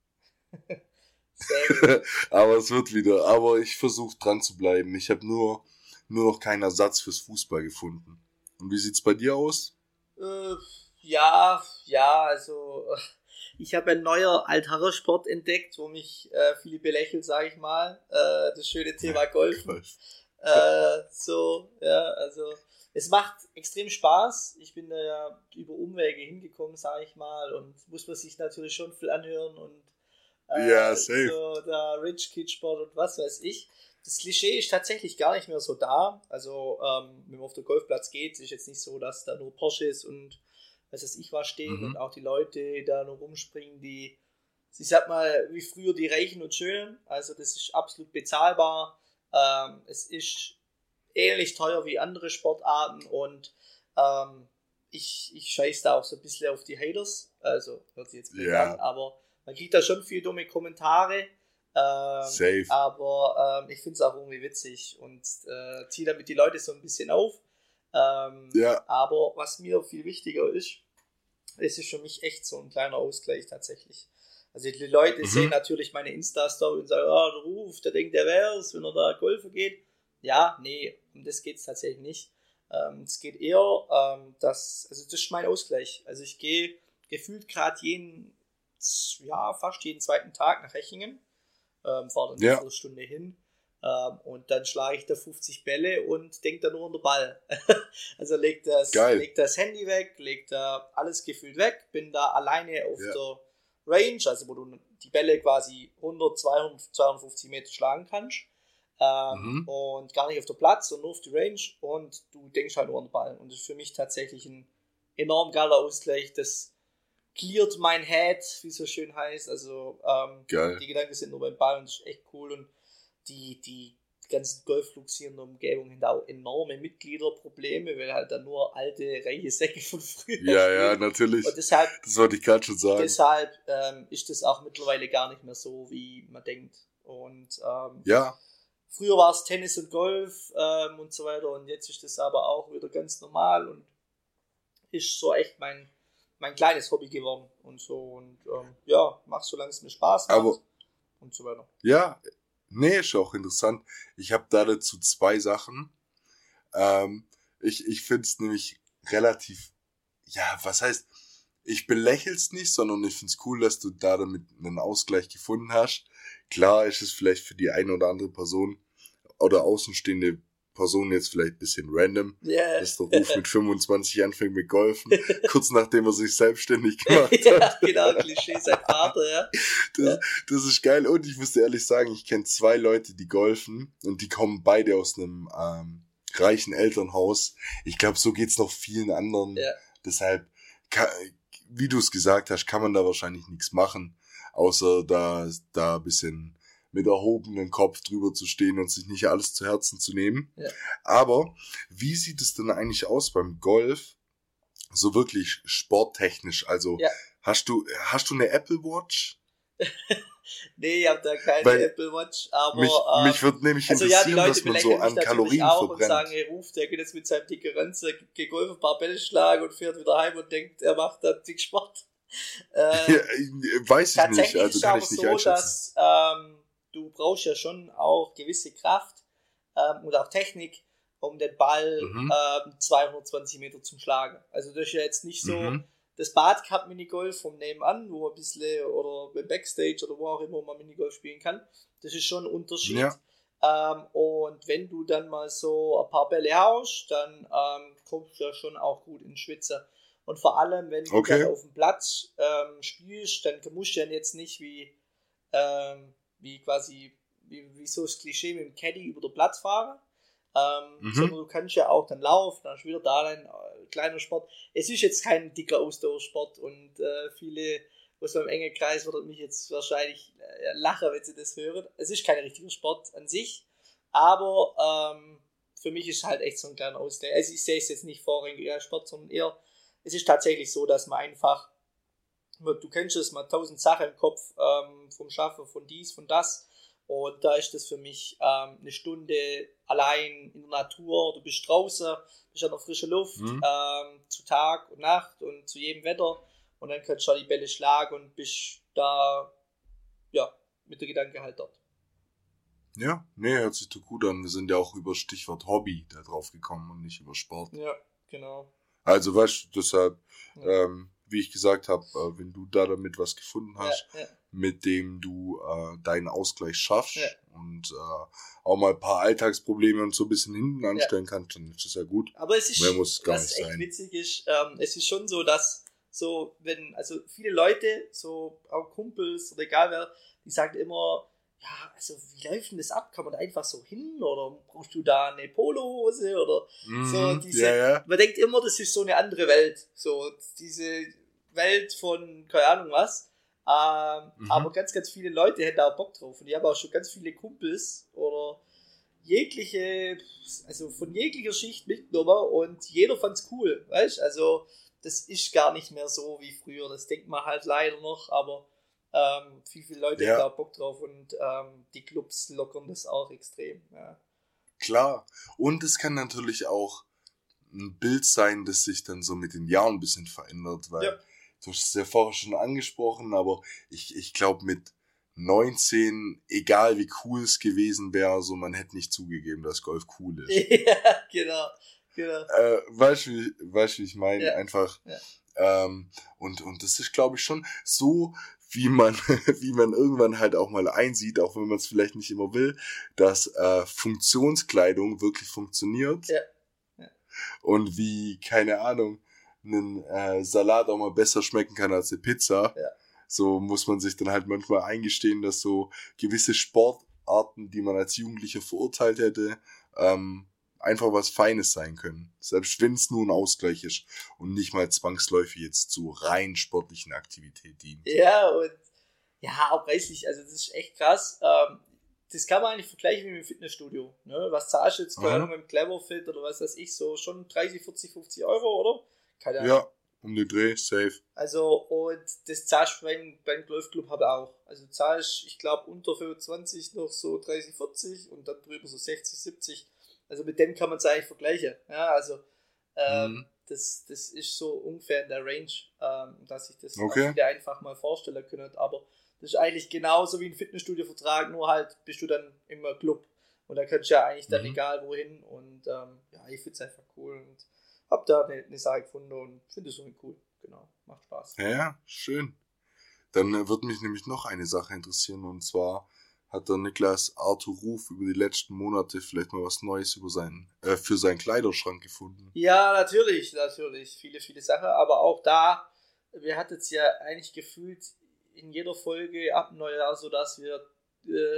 Sehr gut. Aber es wird wieder. Aber ich versuche dran zu bleiben. Ich habe nur nur noch keinen Ersatz fürs Fußball gefunden. Und wie sieht's bei dir aus? Äh, ja, ja, also ich habe ein neuer Altherrensport entdeckt, wo mich äh, viele belächelt, sage ich mal. Äh, das schöne Thema Golfen. Äh, so, ja, also es macht extrem Spaß. Ich bin da ja über Umwege hingekommen, sage ich mal, und muss man sich natürlich schon viel anhören und äh, Ja, safe. so der Rich Kid Sport und was weiß ich. Das Klischee ist tatsächlich gar nicht mehr so da. Also, ähm, wenn man auf den Golfplatz geht, ist jetzt nicht so, dass da nur Porsches und was weiß ich was stehen Mhm. und auch die Leute, die da nur rumspringen, die, ich sag mal, wie früher die Reichen und Schönen. Also, das ist absolut bezahlbar. Ähm, es ist ähnlich teuer wie andere Sportarten und ähm, ich, ich scheiß da auch so ein bisschen auf die Haters. Also, hört sich jetzt blöd Ja. an, aber man kriegt da schon viel dumme Kommentare. Ähm, Safe. aber ähm, ich finde es auch irgendwie witzig und äh, ziehe damit die Leute so ein bisschen auf. Ähm, Ja. Aber was mir viel wichtiger ist, es ist für mich echt so ein kleiner Ausgleich tatsächlich. Also die Leute Mhm. sehen natürlich meine Insta-Story und sagen, ah, der Ruf, der denkt, der wär's, wenn er da Golfen geht. Ja, nee, um das geht's tatsächlich nicht. Ähm, es geht eher, ähm, dass, also das ist mein Ausgleich. Also ich gehe gefühlt gerade jeden, ja, fast jeden zweiten Tag nach Hechingen. Ähm, fahre dann Ja. eine Viertelstunde hin ähm, und dann schlage ich da fünfzig Bälle und denke da nur an den Ball. Also leg das, Geil. leg das Handy weg, leg da alles gefühlt weg, bin da alleine auf Ja. der Range, also wo du die Bälle quasi hundert, zweihundert, zweihundertfünfzig Meter schlagen kannst. Ähm, Mhm. Und gar nicht auf der Platz, sondern nur auf die Range und du denkst halt nur an den Ball. Und das ist für mich tatsächlich ein enorm geiler Ausgleich. Das cleart mein Head, wie es so schön heißt. Also ähm, Geil. die Gedanken sind nur beim Ball und das ist echt cool. Und die, die ganzen Golfclubs hier in der Umgebung haben da auch enorme Mitgliederprobleme, weil halt dann nur alte, reiche Säcke von früher Ja, ja, spielen. natürlich. Und deshalb, Das wollte ich gerade schon sagen. deshalb ähm, ist das auch mittlerweile gar nicht mehr so, wie man denkt. Und ähm, Ja, früher war es Tennis und Golf ähm, und so weiter und jetzt ist das aber auch wieder ganz normal und ist so echt mein, mein kleines Hobby geworden und so und ähm, ja, mach solange es mir Spaß macht Aber- und so weiter. ja, nee, ist auch interessant. Ich habe da dazu zwei Sachen. Ähm, ich ich finde es nämlich relativ, ja, was heißt, ich belächel's nicht, sondern ich find's cool, dass du da damit einen Ausgleich gefunden hast. Klar ist es vielleicht für die eine oder andere Person oder außenstehende Person jetzt vielleicht ein bisschen random, Yeah. dass der Ruf mit fünfundzwanzig anfängt mit Golfen, kurz nachdem er sich selbstständig gemacht hat. Ja, genau, Klischee, sein Vater, ja. Das, das ist geil. Und ich muss dir ehrlich sagen, ich kenne zwei Leute, die golfen und die kommen beide aus einem ähm, reichen Elternhaus. Ich glaube, so geht's noch vielen anderen. Ja. Deshalb, kann, wie du es gesagt hast, kann man da wahrscheinlich nichts machen, außer da, da ein bisschen mit erhobenem Kopf drüber zu stehen und sich nicht alles zu Herzen zu nehmen. Ja. Aber wie sieht es denn eigentlich aus beim Golf? So wirklich sporttechnisch. Also Ja. hast du hast du eine Apple Watch? Nee, ich hab da keine Weil Apple Watch, aber mich ähm, mich würde nämlich also ja, die interessieren, Leute was man so belächeln mich an natürlich Kalorien auch und verbrennt. sagen, hey, Ruf, der geht jetzt mit seinem dicken Ranzer, geht Golf, ein paar Bälle schlagen und fährt wieder heim und denkt, er macht da dick Sport. Äh, Ja, weiß ich Tatsächlich nicht, also ist es kann aber ich nicht so, einschätzen. dass ähm, du brauchst ja schon auch gewisse Kraft ähm, und auch Technik, um den Ball Mhm. ähm, zweihundertzwanzig Meter zum Schlagen. Also das ist ja jetzt nicht so Mhm. das Badcup Minigolf vom Nebenan, wo man ein bisschen oder beim Backstage oder wo auch immer man Minigolf spielen kann. Das ist schon ein Unterschied. Ja. Ähm, und wenn du dann mal so ein paar Bälle haust, dann ähm, kommst du ja schon auch gut ins Schwitzen. Und vor allem, wenn du Okay. dann auf dem Platz ähm, spielst, dann musst du dann jetzt nicht wie, ähm, wie quasi, wie, wie so das Klischee mit dem Caddy über den Platz fahren, ähm, Mhm. sondern du kannst ja auch dann laufen, dann ist wieder da ein äh, kleiner Sport. Es ist jetzt kein dicker Ausdauersport und äh, viele aus meinem engen Kreis würden mich jetzt wahrscheinlich äh, lachen, wenn sie das hören. Es ist kein richtiger Sport an sich, aber ähm, für mich ist halt echt so ein kleiner Ausgleich. Also ich sehe es jetzt nicht vorrangig als Sport, sondern eher, es ist tatsächlich so, dass man einfach, du kennst es, man hat tausend Sachen im Kopf, ähm, vom Schaffen, von dies, von das. Und da ist das für mich ähm, eine Stunde allein in der Natur. Du bist draußen, bist an der frischen Luft, Mhm. ähm, zu Tag und Nacht und zu jedem Wetter. Und dann kannst du da die Bälle schlagen und bist da, ja, mit der Gedanke halt dort. Ja, nee, hört sich doch gut an. Wir sind ja auch über Stichwort Hobby da drauf gekommen und nicht über Sport. Ja, genau. Also weißt du, deshalb, Ja. ähm, wie ich gesagt habe, äh, wenn du da damit was gefunden hast, Ja, ja. mit dem du äh, deinen Ausgleich schaffst Ja. und äh, auch mal ein paar Alltagsprobleme und so ein bisschen hinten anstellen kannst, dann ist das ja gut. Aber es ist, Mehr muss gar was nicht echt sein. witzig ist, ähm, es ist schon so, dass so, wenn, also viele Leute, so auch Kumpels oder egal wer, die sagen immer, ja, also wie läuft denn das ab? Kann man da einfach so hin oder brauchst du da eine Polohose oder so Mhm, diese, ja, ja. man denkt immer, das ist so eine andere Welt, so diese Welt von, keine Ahnung was, ähm, Mhm. aber ganz, ganz viele Leute hätten da auch Bock drauf und ich habe auch schon ganz viele Kumpels oder jegliche, also von jeglicher Schicht mitgenommen und jeder fand's cool, weißt, also das ist gar nicht mehr so wie früher, das denkt man halt leider noch, aber ähm, viel, viele Leute Ja. haben da Bock drauf und ähm, die Clubs lockern das auch extrem, ja. Klar. Und es kann natürlich auch ein Bild sein, das sich dann so mit den Jahren ein bisschen verändert, weil Ja. du hast es ja vorher schon angesprochen, aber ich, ich glaube mit neunzehn, egal wie cool es gewesen wäre, so man hätte nicht zugegeben, dass Golf cool ist. Ja, genau, genau. Äh, weißt du, wie, weißt, wie ich meine? Ja. Einfach. Ja. Ähm, und, und das ist, glaube ich, schon so, wie man, wie man irgendwann halt auch mal einsieht, auch wenn man es vielleicht nicht immer will, dass äh, Funktionskleidung wirklich funktioniert. Ja. Ja. Und wie, keine Ahnung, ein äh, Salat auch mal besser schmecken kann als eine Pizza. Ja. so muss man sich dann halt manchmal eingestehen, dass so gewisse Sportarten, die man als Jugendlicher verurteilt hätte, ähm, einfach was Feines sein können. Selbst wenn es nur ein Ausgleich ist und nicht mal zwangsläufig jetzt zu rein sportlichen Aktivität dient. Ja, und ja, auch preislich, also das ist echt krass. Ähm, das kann man eigentlich vergleichen wie mit dem Fitnessstudio. Ne? Was zahlst du jetzt, keine Ahnung, mit dem Cleverfit oder was weiß ich, so schon dreißig, vierzig, fünfzig Euro, oder? Keine Ahnung. Ja, um den Dreh, safe. Also, und das zahlst du beim, beim Golfclub habe auch. Also zahlst, ich glaube, unter fünfundzwanzig noch so dreißig, vierzig und dann drüber so sechzig, siebzig. Also mit dem kann man es eigentlich vergleichen. Ja, also ähm, mhm. das, das ist so ungefähr in der Range, ähm, dass ich das okay. auch wieder einfach mal vorstellen können. Aber das ist eigentlich genauso wie ein Fitnessstudio-Vertrag, nur halt bist du dann immer Club. Und da kannst du ja eigentlich dann mhm. egal wohin. Und ähm, ja, ich finde es einfach cool und hab da eine, eine Sache gefunden und finde es irgendwie cool. Genau, macht Spaß. Ja, ja, schön. Dann äh, würde mich nämlich noch eine Sache interessieren, und zwar hat der Niklas Arthur Ruf über die letzten Monate vielleicht mal was Neues über seinen, äh, für seinen Kleiderschrank gefunden. Ja, natürlich, natürlich. Viele, viele Sachen, aber auch da, wir hatten es ja eigentlich gefühlt in jeder Folge ab Neujahr, so dass wir äh,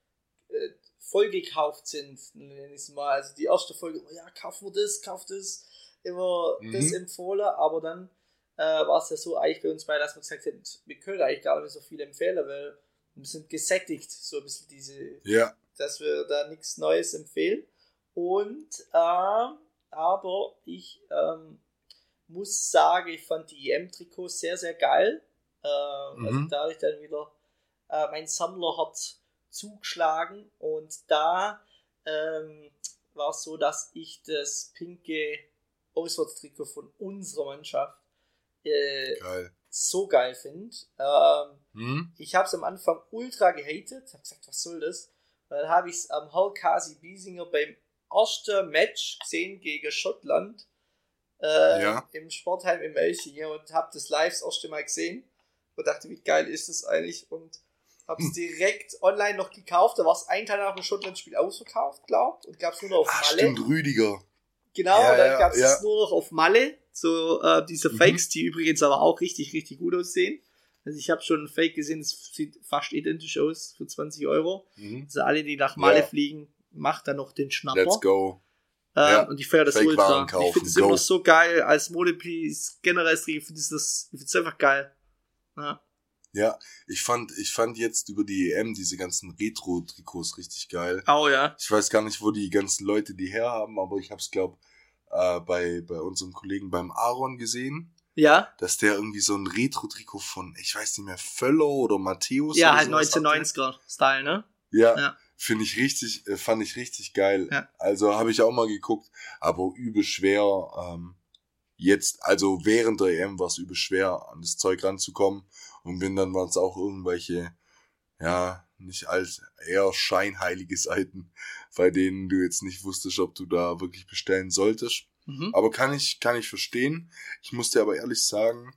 äh, vollgekauft sind, nenne ich es mal. Also die erste Folge, oh ja, kaufen wir das, kauft das, immer mhm. das empfohlen, aber dann äh, war es ja so eigentlich bei uns beiden, dass wir gesagt haben, wir können eigentlich gar nicht mehr so viel empfehlen, weil wir sind gesättigt, so ein bisschen diese, ja. dass wir da nichts Neues empfehlen. Und äh, aber ich ähm, muss sagen, ich fand die E M-Trikots sehr, sehr geil. Äh, mhm. Also da habe ich dann wieder äh, mein Sammlerherz zugeschlagen und da ähm, war es so, dass ich das pinke Auswärtstrikot von unserer Mannschaft äh, geil. so geil finde. Ähm, hm? Ich habe es am Anfang ultra gehatet, habe gesagt, was soll das? Und dann habe ich es am Hull Kasi Biesinger beim ersten Match gesehen gegen Schottland äh, ja. im Sportheim im Elchingen und habe das live das erste Mal gesehen und dachte, wie geil ist das eigentlich, und habe es hm. direkt online noch gekauft. Da war es ein Teil nach dem Schottland-Spiel ausverkauft, glaubt, und gab es nur noch auf Ach, Malle. Stimmt, Rüdiger. Genau, ja, und dann ja, gab es ja. es nur noch auf Malle, so äh, diese Fakes, mhm. die übrigens aber auch richtig, richtig gut aussehen. Also ich habe schon ein Fake gesehen, das sieht fast identisch aus für zwanzig Euro. Mhm. Also alle, die nach Malle ja. fliegen, macht dann noch den Schnapper. Let's go. Äh, ja. Und ich feiere das ultra. Kaufen. Ich finde es immer so geil als Modepiece, generell, ich finde es einfach geil. Ja. Ja, ich fand, ich fand jetzt über die E M diese ganzen Retro-Trikots richtig geil. Oh ja. Ich weiß gar nicht, wo die ganzen Leute die herhaben, aber ich hab's, glaub, äh, bei, bei unserem Kollegen beim Aaron gesehen. Ja. Dass der irgendwie so ein Retro-Trikot von, ich weiß nicht mehr, Völler oder Matthäus. Ja, oder halt neunzehnhundertneunziger-Style, ne? Ja, ja. finde ich richtig, äh, fand ich richtig geil. Ja. Also habe ich auch mal geguckt, aber übel schwer, ähm, jetzt, also während der E M war es übel schwer, an das Zeug ranzukommen. Und wenn, dann waren es auch irgendwelche, ja, nicht als eher scheinheilige Seiten, bei denen du jetzt nicht wusstest, ob du da wirklich bestellen solltest. Mhm. Aber kann ich, kann ich verstehen. Ich muss dir aber ehrlich sagen,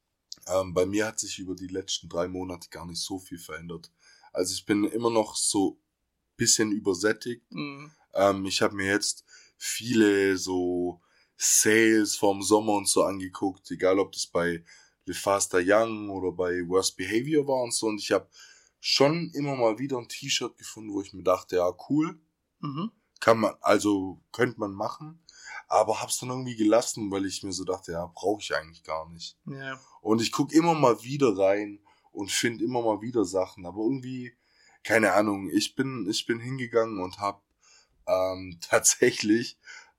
ähm, bei mir hat sich über die letzten drei Monate gar nicht so viel verändert. Also ich bin immer noch so bisschen übersättigt. Mhm. Ähm, ich habe mir jetzt viele so Sales vom Sommer und so angeguckt, egal ob das bei Le Faster Young oder bei Worst Behavior war und so, und ich habe schon immer mal wieder ein T-Shirt gefunden, wo ich mir dachte, ja, cool, mhm. kann man, also könnte man machen, aber hab's dann irgendwie gelassen, weil ich mir so dachte, ja, brauche ich eigentlich gar nicht. Ja. Und ich guck immer mal wieder rein und finde immer mal wieder Sachen, aber irgendwie, keine Ahnung, ich bin ich bin hingegangen und hab ähm, tatsächlich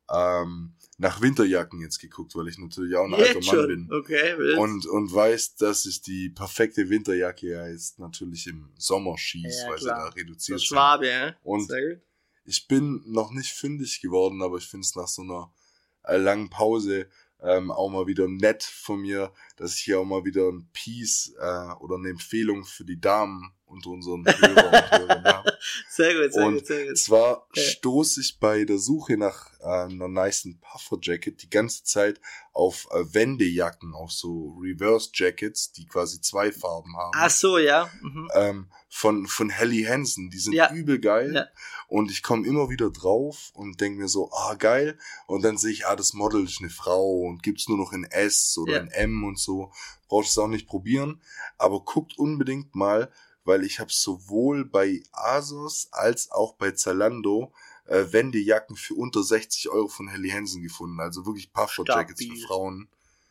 ähm, nach Winterjacken jetzt geguckt, weil ich natürlich auch ein jetzt alter Mann schon. bin. Okay, wild. Und, und weiß, dass ich die perfekte Winterjacke ja jetzt natürlich im Sommer schieße, ja, weil klar. sie da reduziert das Schwabe, ja. sind. Und ich bin noch nicht fündig geworden, aber ich finde es nach so einer äh, langen Pause ähm, auch mal wieder nett von mir, dass ich hier auch mal wieder ein Piece äh, oder eine Empfehlung für die Damen unter unseren Hörer und Hörern. Sehr gut, sehr und gut, sehr gut. zwar Ja. stoße ich bei der Suche nach äh, einer nicen Puffer-Jacket die ganze Zeit auf äh, Wendejacken, auf so Reverse-Jackets, die quasi zwei Farben haben. Ach so, ja. Mhm. Ähm, von, von Helly Hansen. Die sind Ja. übel geil. Ja. Und ich komme immer wieder drauf und denke mir so, ah, geil. Und dann sehe ich, ah, das Model ist eine Frau und gibt's nur noch in S oder Ja. in M und so. Brauchst du es auch nicht probieren. Aber guckt unbedingt mal, weil ich habe sowohl bei ASOS als auch bei Zalando äh, Wendejacken für unter sechzig Euro von Helly Hansen gefunden. Also wirklich Puffer-Jackets für Stabil. Frauen.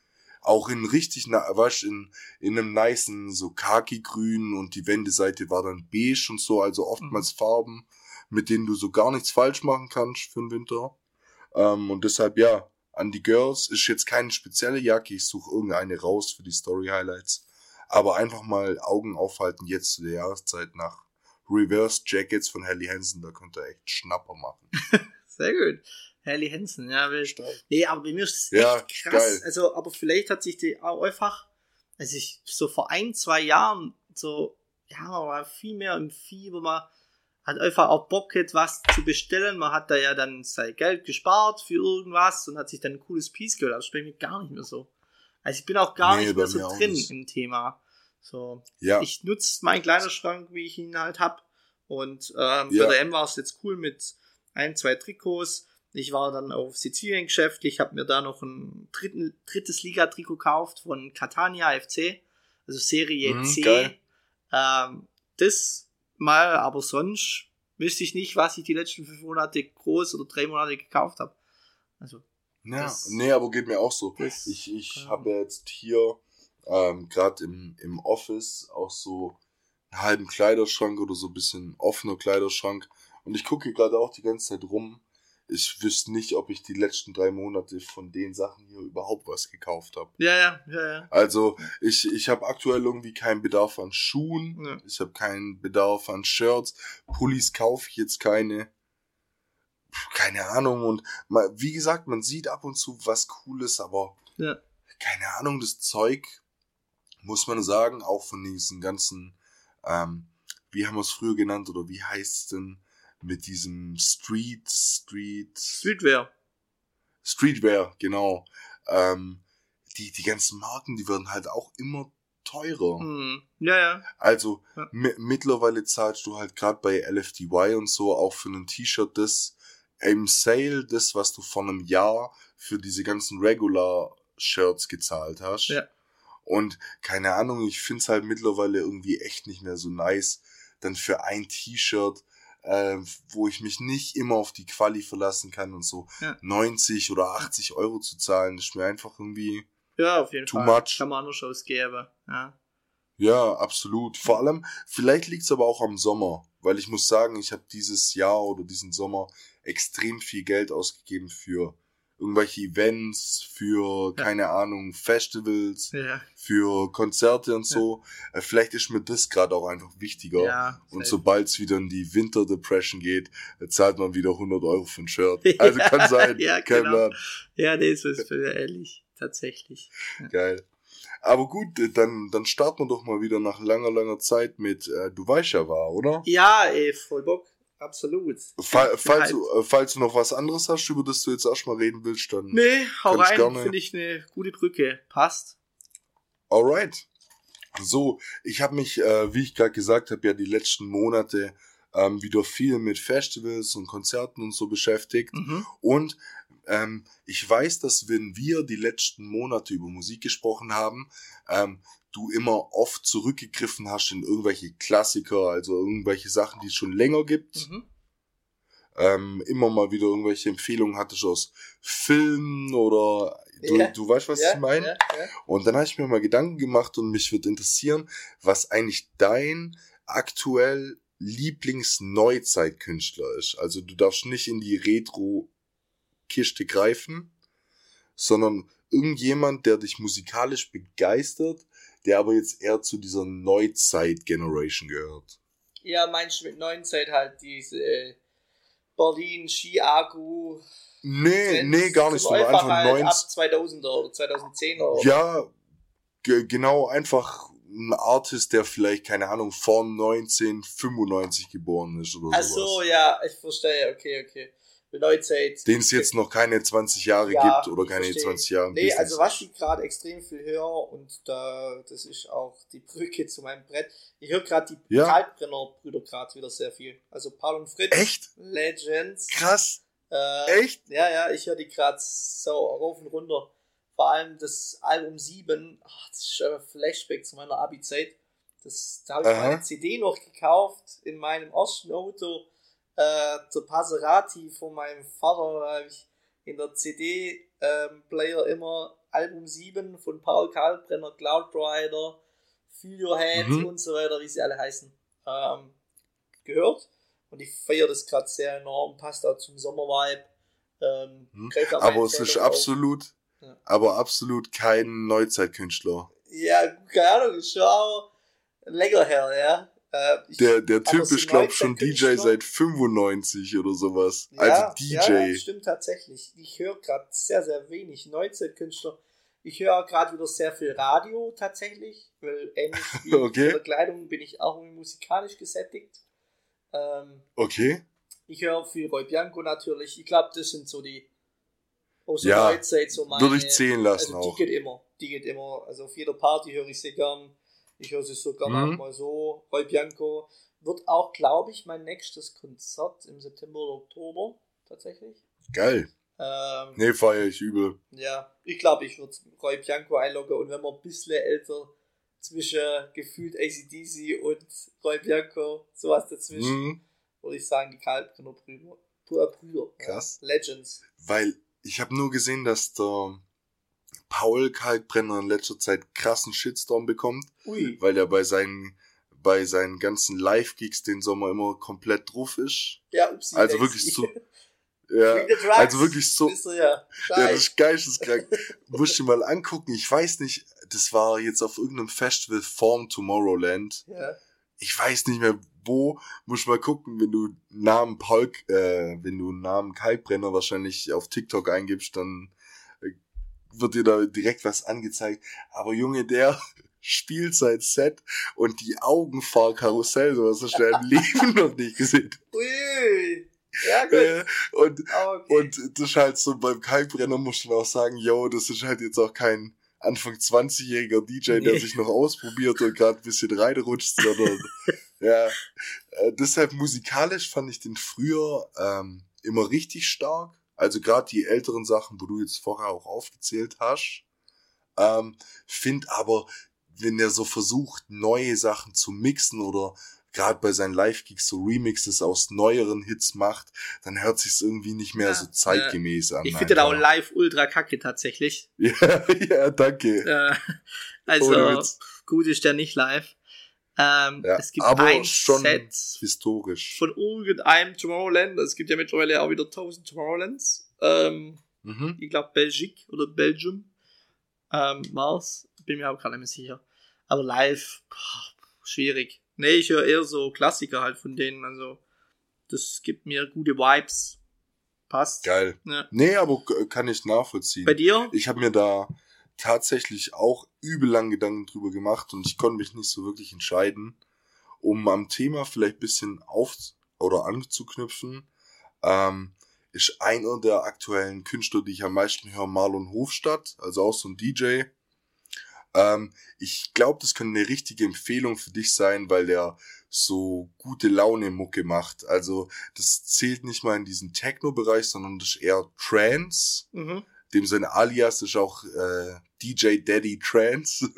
Auch in richtig, na, weißt, in, in einem nicen, so Khaki-Grün und die Wendeseite war dann beige und so, also oftmals mhm. Farben, mit denen du so gar nichts falsch machen kannst für den Winter. Ähm, und deshalb, ja, an die Girls ist jetzt keine spezielle Jacke, ich suche irgendeine raus für die Story-Highlights. Aber einfach mal Augen aufhalten jetzt zu der Jahreszeit nach Reverse Jackets von Helly Hansen, da könnt ihr echt Schnapper machen. Sehr gut. Helly Hansen, ja. Will, nee, aber bei mir ist es ja, echt krass. Geil. Also, aber vielleicht hat sich die auch einfach, also ich, so vor ein, zwei Jahren, so, ja, man war viel mehr im Fieber, man hat einfach auch Bock gehabt, was zu bestellen. Man hat da ja dann sein Geld gespart für irgendwas und hat sich dann ein cooles Piece geholt. Das spricht mir gar nicht mehr so. Also ich bin auch gar nee, nicht mehr so drin nicht. im Thema. So, ja. Ich nutze meinen Kleiderschrank, wie ich ihn halt hab. Und ähm, ja. bei der M war es jetzt cool mit ein, zwei Trikots. Ich war dann auf Sizilien Geschäft. Ich habe mir da noch ein dritten, drittes Liga-Trikot gekauft von Catania F C, also Serie mhm, C. Ähm, das mal, aber sonst wüsste ich nicht, was ich die letzten fünf Monate groß oder drei Monate gekauft habe. Also ja, das, nee, aber geht mir auch so. Das, ich ich ähm, habe ja jetzt hier ähm, gerade im, im Office auch so einen halben Kleiderschrank oder so ein bisschen offener Kleiderschrank. Und ich gucke gerade auch die ganze Zeit rum. Ich wüsste nicht, ob ich die letzten drei Monate von den Sachen hier überhaupt was gekauft habe. Ja, ja, ja, ja. Also ich, ich habe aktuell irgendwie keinen Bedarf an Schuhen. Ja. Ich habe keinen Bedarf an Shirts. Pullis kaufe ich jetzt keine. Keine Ahnung. Und mal, wie gesagt, man sieht ab und zu was Cooles, aber ja. keine Ahnung, das Zeug, muss man sagen, auch von diesen ganzen, ähm, wie haben wir es früher genannt, oder wie heißt es denn, mit diesem Street, Street... Streetwear. Streetwear, genau. Ähm, die, die ganzen Marken, die werden halt auch immer teurer. Mhm. Ja, ja. Also, ja. m- mittlerweile zahlst du halt gerade bei L F D Y und so auch für ein T-Shirt das im Sale, das, was du vor einem Jahr für diese ganzen Regular-Shirts gezahlt hast. Ja. Und keine Ahnung, ich find's halt mittlerweile irgendwie echt nicht mehr so nice, dann für ein T-Shirt, äh, wo ich mich nicht immer auf die Quali verlassen kann und so ja. neunzig oder achtzig Euro zu zahlen, das ist mir einfach irgendwie ja, auf jeden too Fall. much. Kann man anders ausgeben. Ja. Ja, absolut. Vor allem, vielleicht liegt's aber auch am Sommer, weil ich muss sagen, ich habe dieses Jahr oder diesen Sommer extrem viel Geld ausgegeben für irgendwelche Events, für, ja. keine Ahnung, Festivals, ja. für Konzerte und so. Ja. Vielleicht ist mir das gerade auch einfach wichtiger. Ja, und sobald es wieder in die Winter Depression geht, zahlt man wieder hundert Euro für ein Shirt. Also ja, kann sein. Ja, kein genau. Plan. Ja, nee, so ist es ehrlich. Tatsächlich. Ja. Geil. Aber gut, dann, dann starten wir doch mal wieder nach langer, langer Zeit mit äh, Du weißt ja war, oder? Ja, ey, voll Bock. Absolut. Fall, falls, du, äh, falls du noch was anderes hast, über das du jetzt erstmal reden willst, dann... Nee, hau rein, gerne... finde ich eine gute Brücke. Passt. Alright. So, ich habe mich, äh, wie ich gerade gesagt habe, ja die letzten Monate ähm, wieder viel mit Festivals und Konzerten und so beschäftigt. Mhm. Und ähm, ich weiß, dass wenn wir die letzten Monate über Musik gesprochen haben, ähm, du immer oft zurückgegriffen hast in irgendwelche Klassiker, also irgendwelche Sachen, die es schon länger gibt. Mhm. Ähm, immer mal wieder irgendwelche Empfehlungen hattest aus Filmen oder du, ja. du weißt, was ja, ich meine. Ja, ja. Und dann habe ich mir mal Gedanken gemacht und mich würde interessieren, was eigentlich dein aktuell Lieblings-Neuzeitkünstler ist. Also du darfst nicht in die Retro-Kiste greifen, sondern irgendjemand, der dich musikalisch begeistert, der aber jetzt eher zu dieser Neuzeit-Generation gehört. Ja, meinst du mit Neuzeit halt diese äh, Berlin, Ski-Akku? Nee, nee, gar nicht so. Einfach Einfach halt neunzig ab zweitausender oder zweitausendzehner. Ja, ge- genau, einfach ein Artist, der vielleicht, keine Ahnung, vor neunzehnhundertfünfundneunzig geboren ist oder Ach sowas. so, ja, ich verstehe, okay, okay. Neuzeit. Den es jetzt noch keine zwanzig Jahre Ja, gibt oder ich keine verstehe. zwanzig Jahre. Nee, also was ich gerade extrem viel höre, und da, das ist auch die Brücke zu meinem Brett, ich höre gerade die Ja. Kalkbrenner-Brüder gerade wieder sehr viel. Also Paul und Fritz. Echt? Legends. Krass. Äh, Echt? Ja, ja, ich höre die gerade so rauf und runter. Vor allem das Album sieben, ach, das ist schon ein Flashback zu meiner Abi-Zeit. Das, da habe ich Aha. meine C D noch gekauft in meinem ersten Auto, äh, zur Passerati von meinem Vater. Da habe ich in der C D-Player ähm, immer Album sieben von Paul Kalkbrenner, Cloud Rider, Feel Your Head Mhm. und so weiter, wie sie alle heißen, ähm, gehört. Und ich feiere das gerade sehr enorm, passt auch zum Sommervibe. Ähm, Mhm. greift auch Aber meine es ist Zählung auf. absolut, Ja. aber absolut kein Neuzeitkünstler. Ja, keine Ahnung, ist schon auch länger her, ja. Äh, ich, Der, der aber Typ so ist, glaub schon D J Neuzeitkünstler- seit fünfundneunzig oder sowas. Ja, also D J. Ja, stimmt tatsächlich. Ich höre gerade sehr, sehr wenig Neuzeitkünstler. Ich höre gerade wieder sehr viel Radio tatsächlich, weil ähnlich wie Okay. in der Kleidung bin ich auch irgendwie musikalisch gesättigt. Ähm, Okay. ich höre viel Roy Bianco natürlich. Ich glaube, das sind so die aus der Ja, Neuzeit so meine. würde ich zählen lassen also die auch. geht immer. Die geht immer. Also auf jeder Party höre ich sie gern. Ich höre sie so gerne Mhm. auch mal so. Roy Bianco wird auch, glaube ich, mein nächstes Konzert im September oder Oktober tatsächlich. Geil. Ähm, Nee, feier ich übel. Ja, ich glaube, ich würde Roy Bianco einloggen, und wenn man ein bisschen älter zwischen gefühlt A C D C und Roy Bianco, sowas dazwischen, Mhm. würde ich sagen, die Kalkbrenner Brüder. Brüder, Brüder. Krass. Ja, Legends. Weil ich habe nur gesehen, dass der Paul Kalkbrenner in letzter Zeit krassen Shitstorm bekommt, Ui. weil er bei seinen bei seinen ganzen Live-Gigs den Sommer immer komplett drauf ist. Ja, upsie. Also Daisy. wirklich so, ja, Bring the drugs, also wirklich so, wisst ihr ja. ja, Scheiß. das ist geisteskrank. Musst du dir mal angucken, ich weiß nicht, das war jetzt auf irgendeinem Festival vorm Tomorrowland. Ja. Ich weiß nicht mehr wo, musst mal gucken, wenn du Namen Paul, äh, wenn du Namen Kalkbrenner wahrscheinlich auf TikTok eingibst, dann äh, wird dir da direkt was angezeigt. Aber Junge, der spielt sein Set und die Augenfahrkarussell, sowas hast du in deinem Leben noch nicht gesehen. Ui. Ja, gut. Äh, und, Aber okay. und das ist halt so, beim Kalkbrenner musst du auch sagen, yo, das ist halt jetzt auch kein Anfang zwanzigjähriger D J, der Nee. sich noch ausprobiert und gerade ein bisschen reinrutscht, sondern ja, äh, deshalb musikalisch fand ich den früher ähm, immer richtig stark. Also gerade die älteren Sachen, wo du jetzt vorher auch aufgezählt hast. Ähm, find aber, wenn der so versucht, neue Sachen zu mixen oder gerade bei seinen Live-Gigs so Remixes aus neueren Hits macht, dann hört sich's irgendwie nicht mehr Ja, so zeitgemäß an. ich finde den auch einfach. live ultra kacke tatsächlich. Ja, ja, danke. Äh, also, Ohne Witz. gut ist der nicht live. Ähm, Ja, es gibt aber ein schon Set historisch. von irgendeinem Tomorrowland. Es gibt ja mittlerweile auch wieder tausend Tomorrowlands. Ähm, Mhm. ich glaube Belgique oder Belgium ähm, war's. Bin mir auch gerade nicht mehr sicher. Aber live, boah, schwierig. Nee, ich höre eher so Klassiker halt von denen. Also, das gibt mir gute Vibes. Passt. Geil. Ja. Nee, aber k- kann ich nachvollziehen. Bei dir? Ich habe mir da tatsächlich auch übel lang Gedanken drüber gemacht und ich konnte mich nicht so wirklich entscheiden, um am Thema vielleicht ein bisschen auf oder anzuknüpfen. Ähm, ist einer der aktuellen Künstler, die ich am meisten höre, Marlon Hofstadt, also auch so ein D J. Ähm, ich glaube, das könnte eine richtige Empfehlung für dich sein, weil der so gute Laune Mucke macht. Also das zählt nicht mal in diesen Techno-Bereich, sondern das ist eher Trance. Mhm. Dem sein Alias ist auch äh, D J Daddy Trance.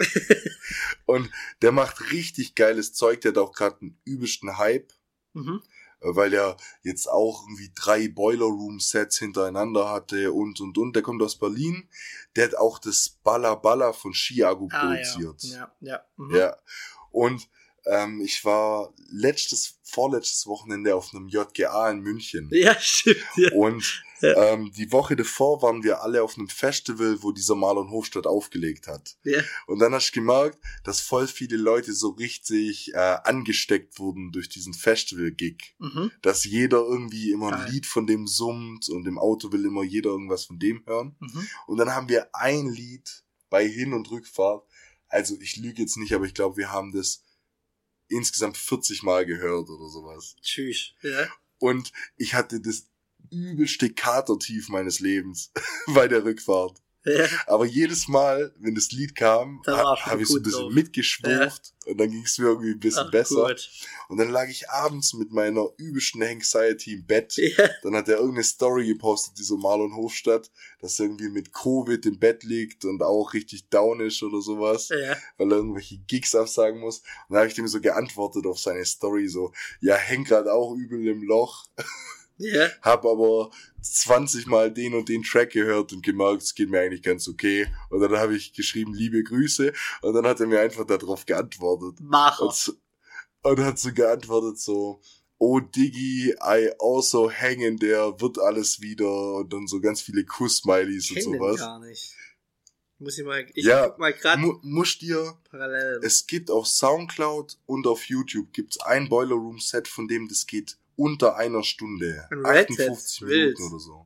Und der macht richtig geiles Zeug. Der hat auch gerade einen übelsten Hype, Mhm. äh, weil er jetzt auch irgendwie drei Boiler Room Sets hintereinander hatte und und und. Der kommt aus Berlin. Der hat auch das Balla Balla von Chiago Ah, ja. produziert. Ja, ja. Mhm. Ja. Und ähm, ich war letztes, vorletztes Wochenende auf einem J G A in München. Ja, stimmt. Ja. Und Ja. ähm, die Woche davor waren wir alle auf einem Festival, wo dieser Marlon Hofstadt aufgelegt hat. Ja. Und dann hast du gemerkt, dass voll viele Leute so richtig äh, angesteckt wurden durch diesen Festival-Gig. Mhm. Dass jeder irgendwie immer ein Geil. Lied von dem summt und im Auto will immer jeder irgendwas von dem hören. Mhm. Und dann haben wir ein Lied bei Hin- und Rückfahrt, also ich lüge jetzt nicht, aber ich glaube, wir haben das insgesamt vierzig Mal gehört oder sowas. Tschüss. Ja. Und ich hatte das übelste Katertief meines Lebens bei der Rückfahrt. Ja. Aber jedes Mal, wenn das Lied kam, ha, habe ich so ein bisschen drauf. mitgeschwurft ja. und dann ging es mir irgendwie ein bisschen Ach, besser. Gut. Und dann lag ich abends mit meiner übelsten Anxiety im Bett. Ja. Dann hat er irgendeine Story gepostet, dieser Marlon Hofstadt, dass er irgendwie mit Covid im Bett liegt und auch richtig down ist oder sowas, ja. weil er irgendwelche Gigs absagen muss. Und dann habe ich dem so geantwortet auf seine Story so, ja, häng grad auch übel im Loch. Yeah. Hab aber zwanzig Mal den und den Track gehört und gemerkt, es geht mir eigentlich ganz okay. Und dann habe ich geschrieben, liebe Grüße. Und dann hat er mir einfach darauf geantwortet. Macher. Und, und hat so geantwortet so, oh Diggi, I also hang in there, wird alles wieder. Und dann so ganz viele Kuss-Smileys und sowas. Den gar nicht. Muss ich mal, ich ja, guck mal grad. Mu- musst dir, parallel. Es gibt auf Soundcloud und auf YouTube gibt's ein Boiler Room Set, von dem das geht unter einer Stunde. achtundfünfzig Minuten wild. Oder so.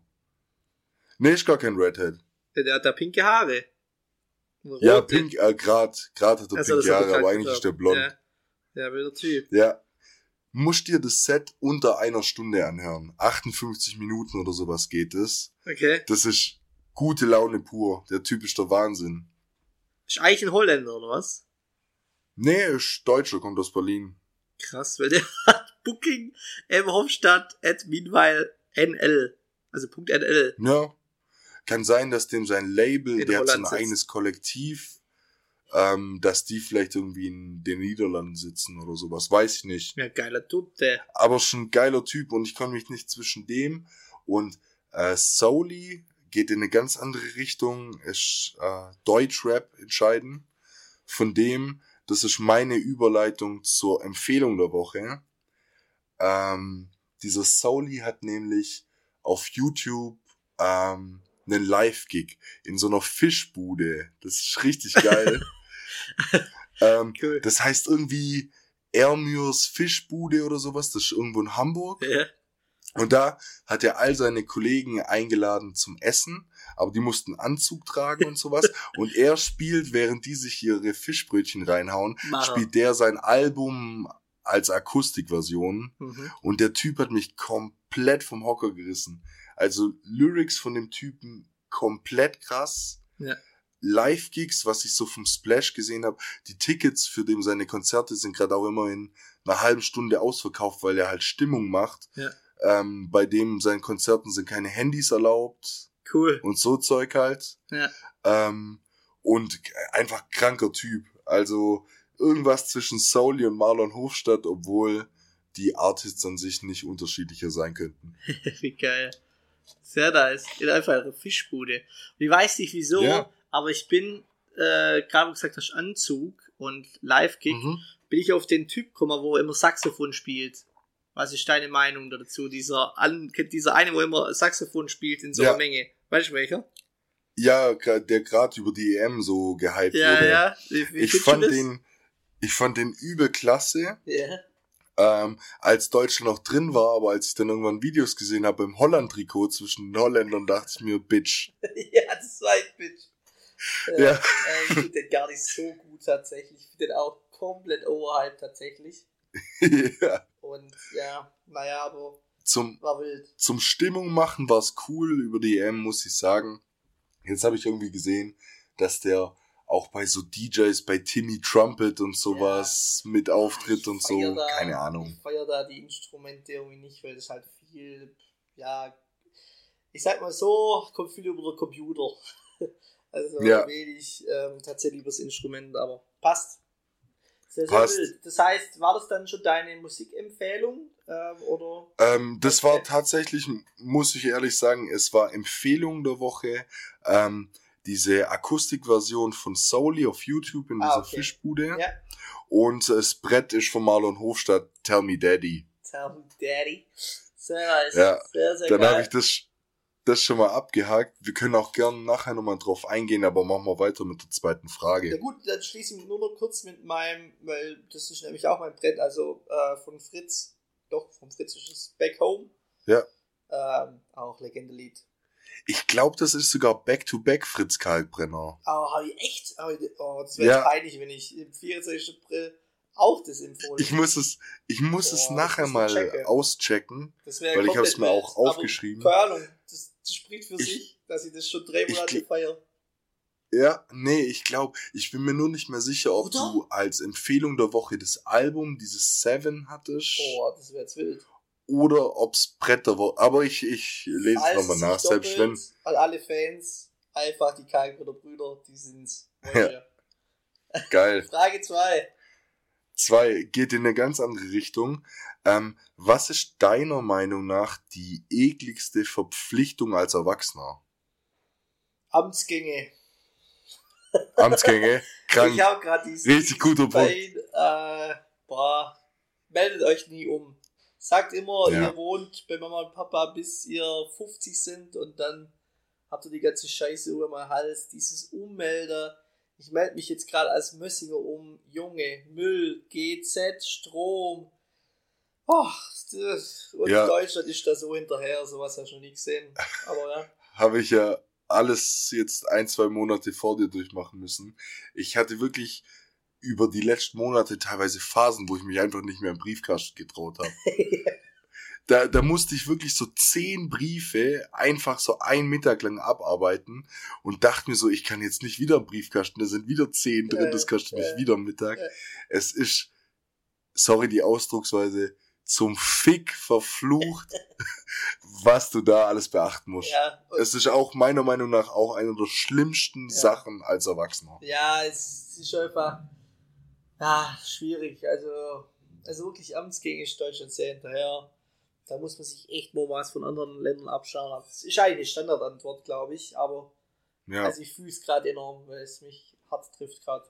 Nee, ist gar kein Redhead. Ja, der hat da pinke Haare. Rote. Ja, pink, äh, grad, grad hat er also, pinke Haare, aber eigentlich ist der blond. Ja, ja wilder Typ. Ja. Musst dir das Set unter einer Stunde anhören. achtundfünfzig Minuten oder sowas geht es. Okay. Das ist gute Laune pur. Der Typ ist der Wahnsinn. Ist eigentlich ein Holländer, oder was? Nee, ist Deutscher, kommt aus Berlin. Krass, weil der hat Booking M. Hofstadt at meanwhile N L. Also .nl. Ja. Kann sein, dass dem sein Label, in der Holland hat so ein sitzt. eigenes Kollektiv, ähm, dass die vielleicht irgendwie in den Niederlanden sitzen oder sowas. Weiß ich nicht. Ja, geiler Typ, der. Aber schon ein geiler Typ und ich kann mich nicht zwischen dem und äh, Souli geht in eine ganz andere Richtung. Ist äh, Deutschrap entscheiden. Von dem, das ist meine Überleitung zur Empfehlung der Woche. Ähm, dieser Souli hat nämlich auf YouTube ähm, einen Live-Gig in so einer Fischbude. Das ist richtig geil. ähm, cool. Das heißt irgendwie Ermürs Fischbude oder sowas. Das ist irgendwo in Hamburg. Ja. Und da hat er all seine Kollegen eingeladen zum Essen, aber die mussten Anzug tragen und sowas. Und er spielt, während die sich ihre Fischbrötchen reinhauen, Mara. spielt der sein Album als Akustikversion. Mhm. Und der Typ hat mich komplett vom Hocker gerissen. Also Lyrics von dem Typen komplett krass. Ja. Live-Gigs, was ich so vom Splash gesehen habe, die Tickets für dem seine Konzerte sind gerade auch immer in einer halben Stunde ausverkauft, weil er halt Stimmung macht. Ja. Ähm, bei dem seinen Konzerten sind keine Handys erlaubt. Cool. Und so Zeug halt. Ja. Ähm, und einfach kranker Typ. Also irgendwas zwischen Souli und Marlon Hofstadt, obwohl die Artists an sich nicht unterschiedlicher sein könnten. Wie geil. Sehr nice. In einfach eine Fischbude. Und ich weiß nicht wieso, ja. aber ich bin, äh, gerade gesagt hast, Anzug und Live-Gig, mhm. bin ich auf den Typ gekommen, wo er immer Saxophon spielt. Was ist deine Meinung dazu? Dieser, dieser eine, wo immer Saxophon spielt in so einer ja. Menge. Weißt du welcher? Ja, der gerade über die E M so gehypt ja, wurde. Ja, wie, wie ich fand den, ich fand den übel klasse. Ja. Ähm, als Deutschland noch drin war, aber als ich dann irgendwann Videos gesehen habe im Holland-Trikot zwischen den Holländern, dachte ich mir, Bitch. ja, das war ein Bitch. Ja. ja. Äh, ich finde den gar nicht so gut tatsächlich. Ich finde den auch komplett overhyped tatsächlich. ja. Und ja, naja, aber zum, war wild. Zum Stimmung machen war es cool über die E M, muss ich sagen. Jetzt habe ich irgendwie gesehen, dass der auch bei so D Js, bei Timmy Trumpet und sowas ja. mit auftritt und so. Da, keine Ahnung. Ich feiere da die Instrumente irgendwie nicht, weil das halt viel, ja, ich sag mal so, kommt viel über den Computer. also ja. wenig ähm, tatsächlich übers Instrument, aber passt. Sehr, sehr passt. wild. Das heißt, war das dann schon deine Musikempfehlung? Ähm, oder? Ähm, das okay. war tatsächlich, muss ich ehrlich sagen, es war Empfehlung der Woche. Ähm, diese Akustikversion von Souli auf YouTube in ah, dieser okay. Fischbude. Ja. Und das Brett ist von Marlon Hofstadt, Tell Me Daddy. Tell Me Daddy. Sehr nice. Ja, sehr, sehr dann geil. habe ich das, das schon mal abgehakt. Wir können auch gerne nachher nochmal drauf eingehen, aber machen wir weiter mit der zweiten Frage. Ja gut, dann schließe ich nur noch kurz mit meinem, weil das ist nämlich auch mein Brett, also äh, von Fritz, doch, von Fritz ist es Back Home. Ja. Ähm, auch Legendelied. Ich glaube, das ist sogar Back-to-Back Fritz Kalkbrenner. Aber habe ich echt, oh, das wäre Ja. peinlich, wenn ich im vierundzwanzigsten April auch das empfohlen Ich muss es, ich muss Boah, es das nachher muss ich mal checken. auschecken, Das wäre weil ich habe komplett es mir auch wild. aufgeschrieben. Aber, keine Ahnung, das, das spricht für Ich- sich, dass ich das schon drei ich Monate gl- feiere. Ja, nee, ich glaube, ich bin mir nur nicht mehr sicher, ob Oder? du als Empfehlung der Woche das Album, dieses Seven hattest, Oh, das wäre jetzt wild. oder ob's Brett der Woche. Aber ich, ich lese es Falls nochmal es nach, sich selbst wenn. doppelt, weil alle Fans, einfach die Kalkbrüder Brüder, die sind's. Ja. Geil. Frage zwei. Zwei geht in eine ganz andere Richtung. Ähm, was ist deiner Meinung nach die ekligste Verpflichtung als Erwachsener? Amtsgänge. Amtsgänge, krank, Ich habe gerade diesen richtig guter Punkt. Bein, äh, boah, meldet euch nie um. Sagt immer, Ja. ihr wohnt bei Mama und Papa, bis ihr fünfzig sind und dann habt ihr die ganze Scheiße über meinen Hals. Dieses Ummelder. Ich melde mich jetzt gerade als Mössinger um. Junge, Müll, G Z, Strom. Oh, das, und Ja. Deutschland ist da so hinterher, sowas hast du noch nie gesehen. Aber ja. Habe ich ja alles jetzt ein, zwei Monate vor dir durchmachen müssen. Ich hatte wirklich über die letzten Monate teilweise Phasen, wo ich mich einfach nicht mehr im Briefkasten getraut habe. Da, da musste ich wirklich so zehn Briefe einfach so einen Mittag lang abarbeiten und dachte mir so, ich kann jetzt nicht wieder im Briefkasten, da sind wieder zehn drin, das kostet mich Ja. wieder am Mittag. Ja. Es ist, sorry die Ausdrucksweise, zum Fick verflucht, was du da alles beachten musst. Ja, und Es ist auch meiner Meinung nach auch eine der schlimmsten Ja. Sachen als Erwachsener. Ja, es ist einfach ja, schwierig. Also, also wirklich Amtsgänge ist Deutschland sehr hinterher. Da muss man sich echt mal was von anderen Ländern abschauen. Das ist eigentlich eine Standardantwort, glaube ich. Aber Ja, also ich fühle es gerade enorm, weil es mich hart trifft gerade.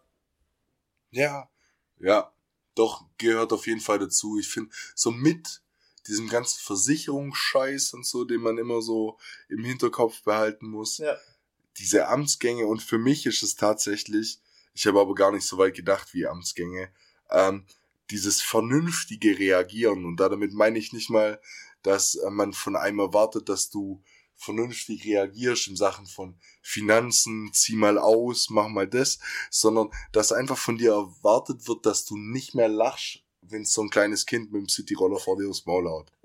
ja, ja, doch gehört auf jeden Fall dazu. Ich finde, so mit diesem ganzen Versicherungsscheiß und so, den man immer so im Hinterkopf behalten muss, Ja. diese Amtsgänge, und für mich ist es tatsächlich, ich habe aber gar nicht so weit gedacht wie Amtsgänge, ähm, dieses vernünftige Reagieren, und damit meine ich nicht mal, dass äh, man von einem erwartet, dass du vernünftig reagierst in Sachen von Finanzen, zieh mal aus, mach mal das, sondern dass einfach von dir erwartet wird, dass du nicht mehr lachst, wenn so ein kleines Kind mit dem Cityroller vor dir aufs Maul haut.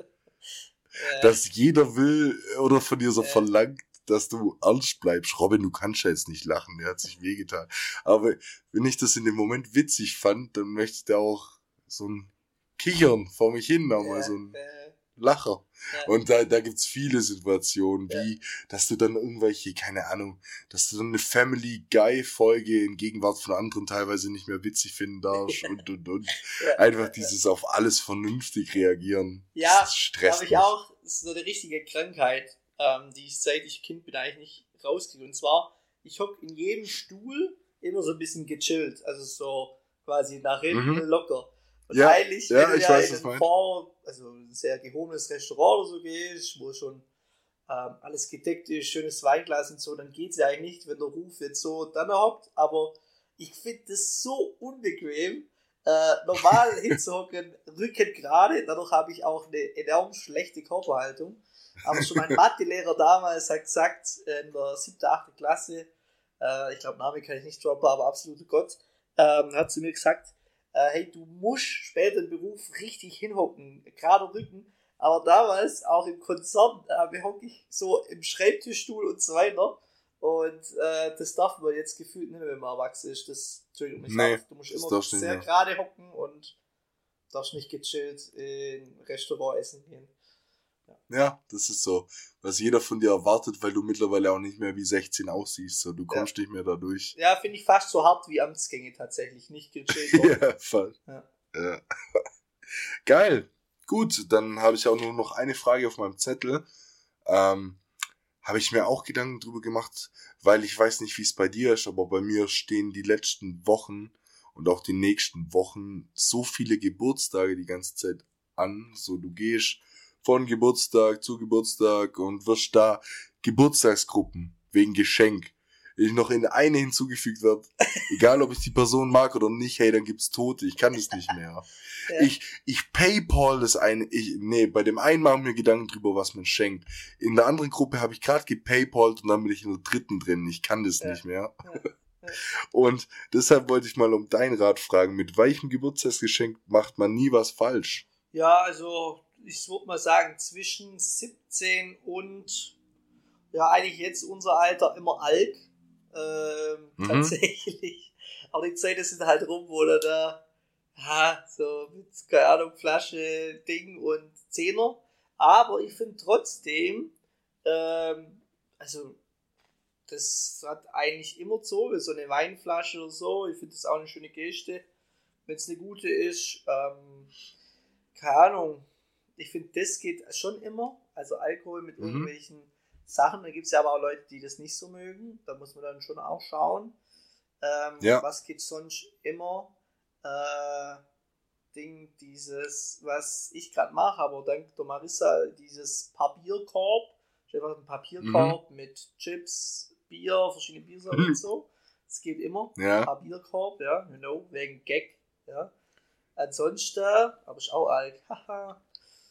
Äh, Dass jeder will oder von dir so Ja. verlangt, dass du ernst bleibst. Robin, du kannst ja jetzt nicht lachen, der hat sich wehgetan. Aber wenn ich das in dem Moment witzig fand, dann möchte ich da auch so ein Kichern vor mich hin, auch mal äh, so ein äh, Lacher. Ja. Und da, da gibt's viele Situationen, Ja. wie, dass du dann irgendwelche, keine Ahnung, dass du dann eine Family Guy Folge in Gegenwart von anderen teilweise nicht mehr witzig finden darfst und, und, und. ja. Einfach dieses auf alles vernünftig reagieren. Ja, das stresst habe ich mich. auch. Das ist so eine richtige Krankheit, ähm, die ich seit ich Kind bin eigentlich nicht rauskriege. Und zwar, ich hock in jedem Stuhl immer so ein bisschen gechillt. Also so quasi nach hinten Mhm. locker. Und Ja, eigentlich, ja, wenn du ich ja weiß, in was du ein meinst. Fond, also ein sehr gehobenes Restaurant oder so gehst, wo schon ähm, alles gedeckt ist, schönes Weinglas und so, dann geht's ja eigentlich nicht, wenn der Ruf jetzt so dann hockt. Aber ich finde das so unbequem, äh, normal hinzuhocken, Rücken gerade, dadurch habe ich auch eine enorm schlechte Körperhaltung. Aber schon mein Mathelehrer damals hat gesagt, in der siebten, achten Klasse, äh, ich glaube, Name kann ich nicht droppen, aber absoluter Gott, ähm, hat zu mir gesagt, äh, hey, du musst später im Beruf richtig hinhocken, gerade Rücken. Aber damals, auch im Konzern, äh, hocke ich so im Schreibtischstuhl und so weiter. Und äh, das darf man jetzt gefühlt nicht mehr, wenn man erwachsen ist. Das, Entschuldigung, mich Nee, hart. Du musst das immer darfst du nicht sehr mehr. gerade hocken und darfst nicht gechillt in ein Restaurant essen gehen. Ja, das ist so, was jeder von dir erwartet, weil du mittlerweile auch nicht mehr wie sechzehn aussiehst. So, du kommst nicht mehr da durch. Ja, finde ich fast so hart wie Amtsgänge tatsächlich. Nicht gechillt. hocken. Ja, voll. Ja. Ja. Geil. Gut, dann habe ich auch nur noch eine Frage auf meinem Zettel. Ähm, habe ich mir auch Gedanken drüber gemacht, weil ich weiß nicht, wie es bei dir ist, aber bei mir stehen die letzten Wochen und auch die nächsten Wochen so viele Geburtstage die ganze Zeit an. So, du gehst von Geburtstag zu Geburtstag und wirst da Geburtstagsgruppen wegen Geschenk. ich noch in eine hinzugefügt werde, egal ob ich die Person mag oder nicht, hey, dann gibt's Tote, ich kann das nicht mehr. Ja. Ich, ich Paypal das eine, ich, nee, bei dem einen machen mir Gedanken drüber, was man schenkt. In der anderen Gruppe habe ich gerade gepaypalt und dann bin ich in der dritten drin, ich kann das ja. nicht mehr. Ja. Ja. Und deshalb wollte ich mal um deinen Rat fragen, mit welchem Geburtstagsgeschenk macht man nie was falsch? Ja, also, ich würde mal sagen, zwischen siebzehn und, ja, eigentlich jetzt unser Alter immer Alk, ähm, mhm. tatsächlich. Aber die Zeit ist halt rum, wo er da, ja, so mit, keine Ahnung, Flasche, Ding und Zehner. Aber ich finde trotzdem, ähm, also, das hat eigentlich immer so, so eine Weinflasche oder so. Ich finde das auch eine schöne Geste, wenn es eine gute ist. Ähm, keine Ahnung. Ich finde, das geht schon immer. Also Alkohol mit mhm. irgendwelchen Sachen. Da gibt es ja aber auch Leute, die das nicht so mögen. Da muss man dann schon auch schauen. Ähm, ja. Was geht sonst immer? Äh, Ding, dieses, was ich gerade mache, aber dank der Marissa, dieses Papierkorb. Einfach ein Papierkorb mhm. mit Chips, Bier, verschiedene Biersorten mhm. und so. Das geht immer. Ja. Papierkorb, ja, you know, wegen Gag, ja. Ansonsten, aber ich auch Alk, haha.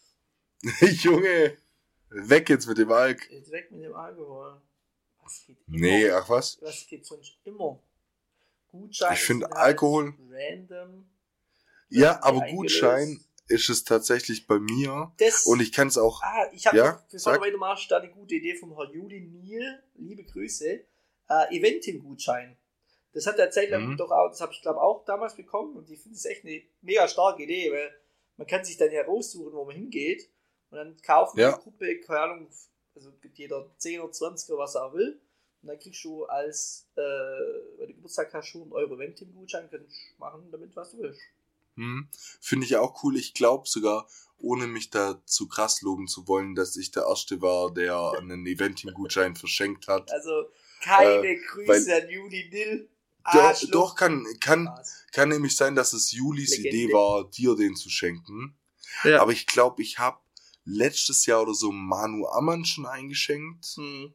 Junge, weg jetzt mit dem Alk. Jetzt weg mit dem Alkohol. Was geht immer? Nee, ach was? Was geht sonst immer? Gutschein. Ich finde Alkohol. Random. Ja, aber Gutschein ist es tatsächlich bei mir. Das, und ich kann es auch. Ah, ich habe ja, für weitermachst da eine gute Idee vom Herrn Juli Niel. Liebe Grüße. Äh, Eventim-Gutschein. Das hat der Zeit lang mhm. doch auch, das habe ich glaube auch damals bekommen und ich finde es echt eine mega starke Idee, weil man kann sich dann ja raussuchen, wo man hingeht und dann kaufen ja. eine Gruppe, keine Ahnung, also gibt jeder zehn oder zwanzig oder was er will und dann kriegst du als, äh, wenn du Geburtstag hast, schon einen Euro Eventim-Gutschein, kannst du machen damit, was du willst. Hm. Finde ich auch cool. Ich glaube sogar, ohne mich da zu krass loben zu wollen, dass ich der Erste war, der einen Eventim-Gutschein verschenkt hat. Also keine äh, Grüße an Juli Dill. Doch, doch kann, kann, kann nämlich sein, dass es Julis Legende. Idee war, dir den zu schenken. Ja. Aber ich glaube, ich habe letztes Jahr oder so Manu Ammann schon eingeschenkt. Hm.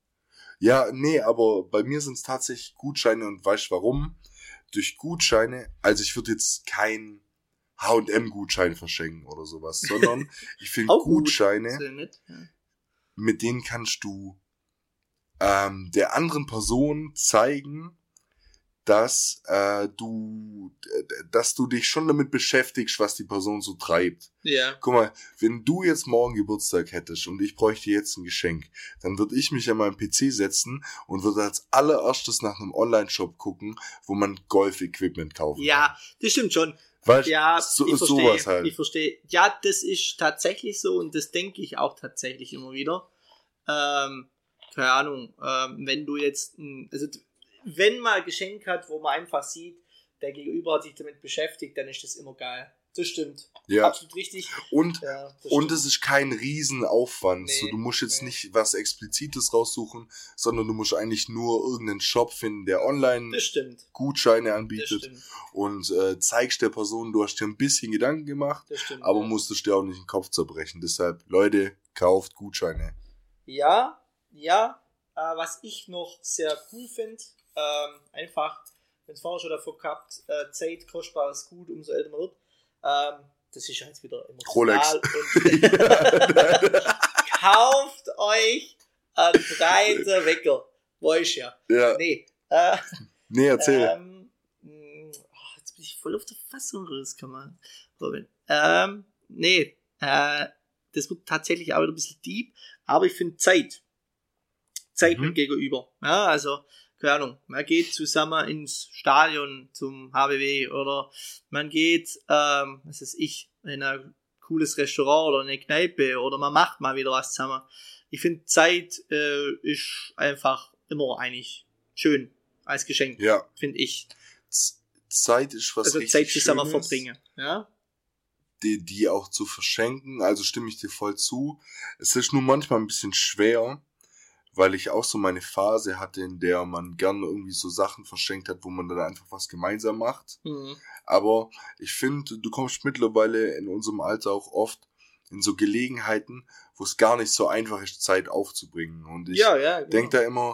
Ja, nee, aber bei mir sind es tatsächlich Gutscheine und weißt du warum? Durch Gutscheine, also ich würde jetzt kein H und M-Gutschein verschenken oder sowas, sondern ich finde Gutscheine, gut. Ja. Mit denen kannst du ähm, der anderen Person zeigen, dass äh, du dass du dich schon damit beschäftigst, was die Person so treibt. Ja. Guck mal, wenn du jetzt morgen Geburtstag hättest und ich bräuchte jetzt ein Geschenk, dann würde ich mich an meinen P C setzen und würde als allererstes nach einem Online-Shop gucken, wo man Golf-Equipment kaufen ja, kann. Ja, das stimmt schon. Weißt, ja, so, ich verstehe, sowas halt. Ich verstehe. Ja, das ist tatsächlich so und das denke ich auch tatsächlich immer wieder. Ähm, keine Ahnung, ähm, wenn du jetzt, ein, also wenn man ein Geschenk hat, wo man einfach sieht, der Gegenüber hat sich damit beschäftigt, dann ist das immer geil. Das stimmt. Ja. Absolut richtig. Und, ja, und es ist kein Riesenaufwand. Nee, so, du musst jetzt nee. nicht was Explizites raussuchen, sondern du musst eigentlich nur irgendeinen Shop finden, der online Gutscheine anbietet. Und äh, zeigst der Person, du hast dir ein bisschen Gedanken gemacht, stimmt, aber ja. musstest dir auch nicht den Kopf zerbrechen. Deshalb, Leute, kauft Gutscheine. Ja, ja. Äh, was ich noch sehr cool finde, ähm, einfach, wenn es vorher schon davor gehabt, äh, Zeit, kostbares Gut, umso älter man wird. Ähm, das ist jetzt wieder emotional. Rolex. Und kauft euch einen breiten Wecker. Weiß ja. Ja. Nee. Äh, nee, erzähl. Ähm, oh, jetzt bin ich voll auf der Fassung rausgekommen, Robin. Ähm, nee. Äh, das wird tatsächlich auch wieder ein bisschen deep, aber ich finde Zeit. Zeit mhm. mit Gegenüber. Ja, also, keine Ahnung, man geht zusammen ins Stadion zum H B W oder man geht, ähm, was weiß ich, in ein cooles Restaurant oder eine Kneipe oder man macht mal wieder was zusammen. Ich finde, Zeit äh, ist einfach immer eigentlich schön als Geschenk, ja. finde ich. Z- Zeit ist was also richtig Zeit zusammen Schönes, verbringen, ja. Die, die auch zu verschenken, also stimme ich dir voll zu. Es ist nur manchmal ein bisschen schwer, weil ich auch so meine Phase hatte, in der man gern irgendwie so Sachen verschenkt hat, wo man dann einfach was gemeinsam macht. Mhm. Aber ich finde, du kommst mittlerweile in unserem Alter auch oft in so Gelegenheiten, wo es gar nicht so einfach ist, Zeit aufzubringen. Und ich ja, ja, genau. denke da immer,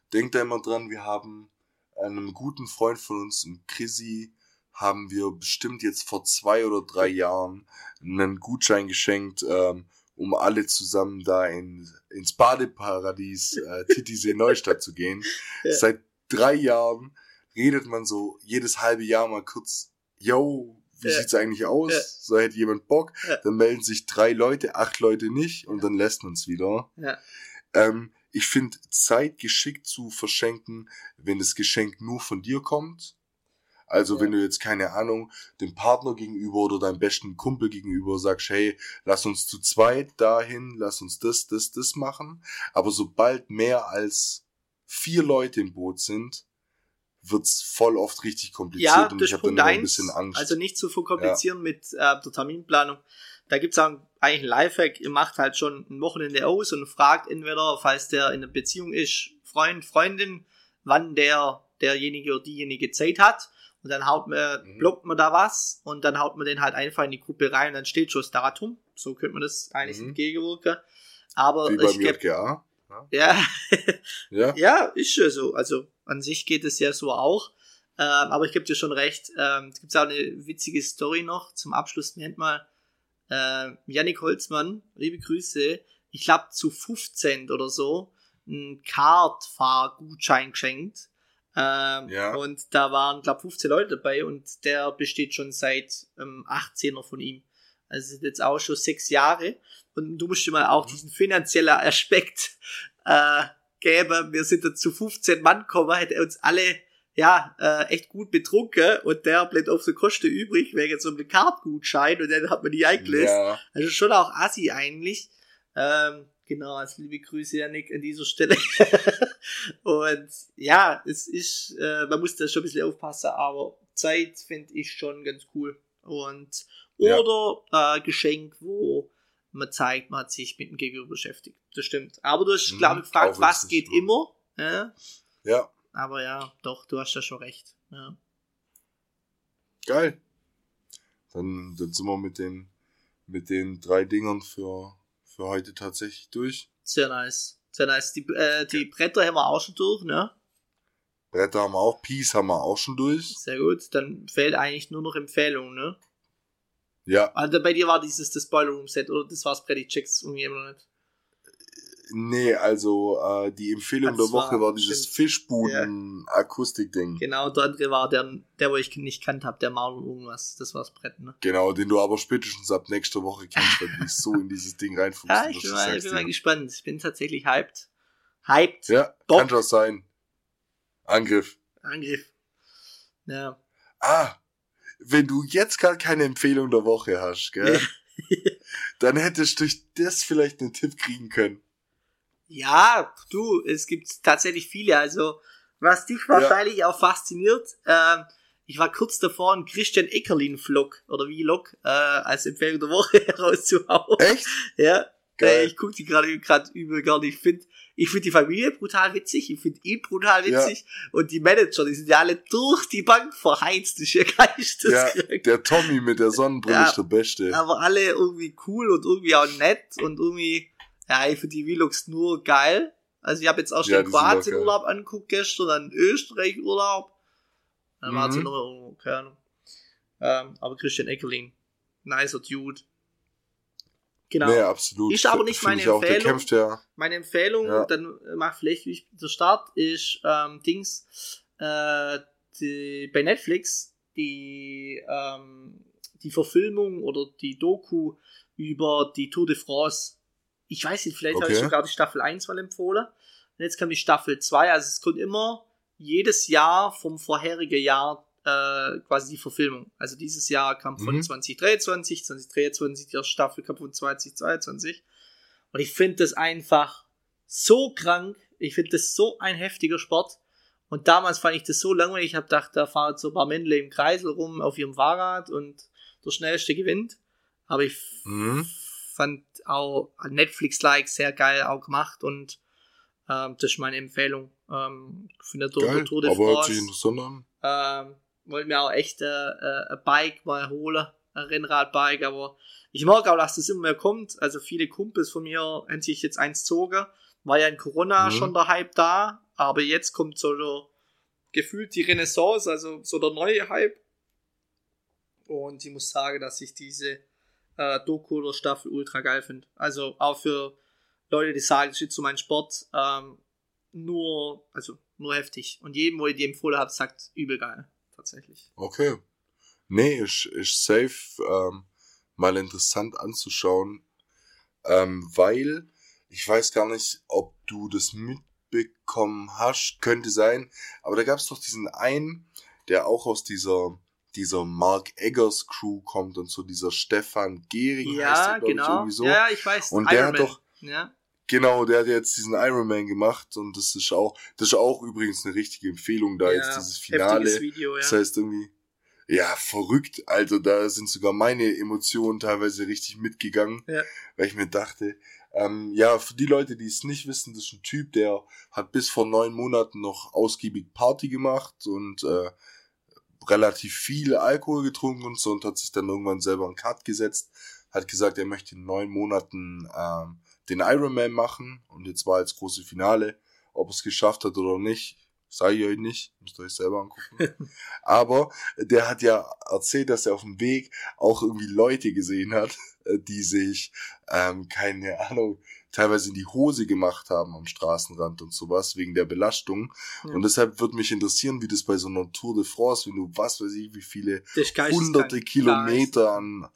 denkt da immer dran, wir haben einem guten Freund von uns, dem Chrissy, haben wir bestimmt jetzt vor zwei oder drei Jahren einen Gutschein geschenkt, ähm, um alle zusammen da in, ins Badeparadies äh, Titisee Neustadt zu gehen. Ja. Seit drei Jahren redet man so jedes halbe Jahr mal kurz, yo, wie ja. sieht's eigentlich aus? Ja. So hätte jemand Bock. Ja. Dann melden sich drei Leute, acht Leute nicht und ja. dann lässt man's wieder. Ja. Ähm, ich finde, Zeit geschickt zu verschenken, wenn das Geschenk nur von dir kommt. Also ja. wenn du jetzt, keine Ahnung, dem Partner gegenüber oder deinem besten Kumpel gegenüber sagst, hey, lass uns zu zweit dahin, lass uns das, das, das machen. Aber sobald mehr als vier Leute im Boot sind, wird's voll oft richtig kompliziert. Ja, und ich habe dann immer ein bisschen Angst. Also nicht zu verkomplizieren ja. mit äh, der Terminplanung. Da gibt's auch eigentlich einen Lifehack. Ihr macht halt schon ein Wochenende aus und fragt entweder, falls der in einer Beziehung ist, Freund, Freundin, wann der derjenige oder diejenige Zeit hat. Und dann haut man, mhm. blockt man da was und dann haut man den halt einfach in die Gruppe rein und dann steht schon das Datum. So könnte man das eigentlich mhm. entgegenwirken. Aber wie beim J G A. Ja. ja. Ja, ist schon so. Also an sich geht es ja so auch. Ähm, aber ich gebe dir schon recht. Ähm, es gibt auch eine witzige Story noch zum Abschluss. Mir hat mal äh, Jannik Holzmann, liebe Grüße, ich glaube zu fünfzehn oder so, einen Kartfahrgutschein geschenkt. Ähm, ja. Und da waren, glaube fünfzehn Leute dabei und der besteht schon seit ähm, achtzehner von ihm. Also sind jetzt auch schon sechs Jahre. Und du musst dir mal auch mhm. diesen finanziellen Aspekt äh, geben. Wir sind da zu fünfzehn Mann gekommen, hätte uns alle ja äh, echt gut betrunken und der bleibt auf so Kosten übrig wegen so einem Kartgutschein und dann hat man die eingelöst. Ja. Also schon auch assi eigentlich. Ähm, Genau, also liebe Grüße, Jannik, an dieser Stelle. Und ja, es ist, äh, man muss da schon ein bisschen aufpassen, aber Zeit finde ich schon ganz cool. Und oder ja. äh, Geschenk, wo man zeigt, man hat sich mit dem Gegenüber beschäftigt. Das stimmt. Aber du hast, mhm, glaube ich, gefragt, was geht so. immer. Ja. ja. Aber ja, doch, du hast da schon recht. Ja. Geil. Dann, dann sind wir mit den, mit den drei Dingern für für heute tatsächlich durch. Sehr nice. Sehr nice. Die, äh, die Bretter haben wir auch schon durch, ne? Bretter haben wir auch, Peace haben wir auch schon durch. Sehr gut. Dann fehlt eigentlich nur noch Empfehlung, ne? Ja. Also bei dir war dieses das Boiler Room Set, oder das war's Pretty Checks irgendwie immer noch nicht? Nee, also äh, die Empfehlung das der Woche war, war dieses Fischbuden-Akustik-Ding. Genau, der andere war der, der wo ich nicht kannt habe, der Marlon irgendwas. Das war's Brett, ne? Genau, den du aber spätestens ab nächster Woche kennst, weil du dich so in dieses Ding reinfuchst. Ja, ich bin, mal, ich bin mal gespannt. Ich bin tatsächlich hyped. Hyped. Ja, Bock. Kann schon sein. Angriff. Angriff. Ja. Ah, wenn du jetzt gar keine Empfehlung der Woche hast, gell? Dann hättest du durch das vielleicht einen Tipp kriegen können. Ja, du, es gibt tatsächlich viele, also was dich wahrscheinlich ja. auch fasziniert, äh, ich war kurz davor, einen Christian Eckerlin-Vlog oder Vlog äh, als Empfehlung der Woche herauszuhauen. Echt? Ja, äh, ich gucke die gerade gerade übel gar nicht. Ich finde ich find die Familie brutal witzig, ich finde ihn brutal witzig ja. und die Manager, die sind ja alle durch die Bank verheizt, das ist ja geisteskrank. Ja, der Tommy mit der Sonnenbrille ja, ist der Beste. Aber alle irgendwie cool und irgendwie auch nett und irgendwie ja, ich finde die Vlogs nur geil. Also ich habe jetzt auch schon ja, Kroatien-Urlaub angeguckt gestern, dann Österreich-Urlaub. Dann mhm. war es ja noch irgendwo, keine Ahnung. Ähm, aber Christian Eckerlin, nicer Dude. Genau. Nee, absolut. Ist aber nicht meine Empfehlung. Auch, der kämpft, ja. Meine Empfehlung, ja. dann mach vielleicht der Start, ist ähm, Dings, äh, die, bei Netflix die, ähm, die Verfilmung oder die Doku über die Tour de France. Ich weiß nicht, vielleicht okay. habe ich sogar die Staffel eins mal empfohlen. Und jetzt kam die Staffel zwei. Also es kommt immer jedes Jahr vom vorherigen Jahr äh, quasi die Verfilmung. Also dieses Jahr kam von mhm. zwanzig dreiundzwanzig, zwanzig dreiundzwanzig die erste Staffel kam von zwanzig zweiundzwanzig. Und ich finde das einfach so krank. Ich finde das so ein heftiger Sport. Und damals fand ich das so langweilig. Ich habe gedacht, da fahren so ein paar Männle im Kreisel rum auf ihrem Fahrrad und der Schnellste gewinnt. Aber ich mhm. fand auch Netflix-like sehr geil auch gemacht und ähm, das ist meine Empfehlung. Ähm, für der Tour, Tour de France. Aber hört sich interessant an. Ähm, wollte mir auch echt äh, äh, ein Bike mal holen Rennradbike, aber ich merke auch, dass das immer mehr kommt. Also viele Kumpels von mir haben sich jetzt eins gezogen. War ja in Corona mhm. schon der Hype da, aber jetzt kommt so der, gefühlt die Renaissance, also so der neue Hype. Und ich muss sagen, dass ich diese äh, Doku oder Staffel ultra geil finde. Also auch für Leute, die sagen, das ist jetzt so mein Sport, ähm, nur, also nur heftig. Und jedem, wo ich die empfohlen habe, sagt, übel geil. Tatsächlich. Okay. Nee, ist, ist safe ähm, mal interessant anzuschauen, ähm, weil ich weiß gar nicht, ob du das mitbekommen hast, könnte sein, aber da gab es doch diesen einen, der auch aus dieser dieser Mark Eggers Crew kommt und so, dieser Stefan Gehring ja, heißt der, glaube genau. ich, irgendwie so. Ja, ich weiß. Und der Iron hat Man. doch, ja. genau, der hat jetzt diesen Ironman gemacht und das ist auch, das ist auch übrigens eine richtige Empfehlung, da ja, jetzt dieses Finale. Video, ja. Das heißt irgendwie, ja, verrückt, also da sind sogar meine Emotionen teilweise richtig mitgegangen, ja. weil ich mir dachte, ähm, ja, für die Leute, die es nicht wissen, das ist ein Typ, der hat bis vor neun Monaten noch ausgiebig Party gemacht und äh, relativ viel Alkohol getrunken und so und hat sich dann irgendwann selber einen Cut gesetzt, hat gesagt, er möchte in neun Monaten ähm, den Ironman machen und jetzt war als große Finale, ob er es geschafft hat oder nicht, sage ich euch nicht, müsst ihr euch selber angucken. Aber der hat ja erzählt, dass er auf dem Weg auch irgendwie Leute gesehen hat, die sich, ähm, keine Ahnung, teilweise in die Hose gemacht haben am Straßenrand und sowas, wegen der Belastung. Ja. Und deshalb würde mich interessieren, wie das bei so einer Tour de France, wenn du, was weiß ich, wie viele hunderte Kilometer an,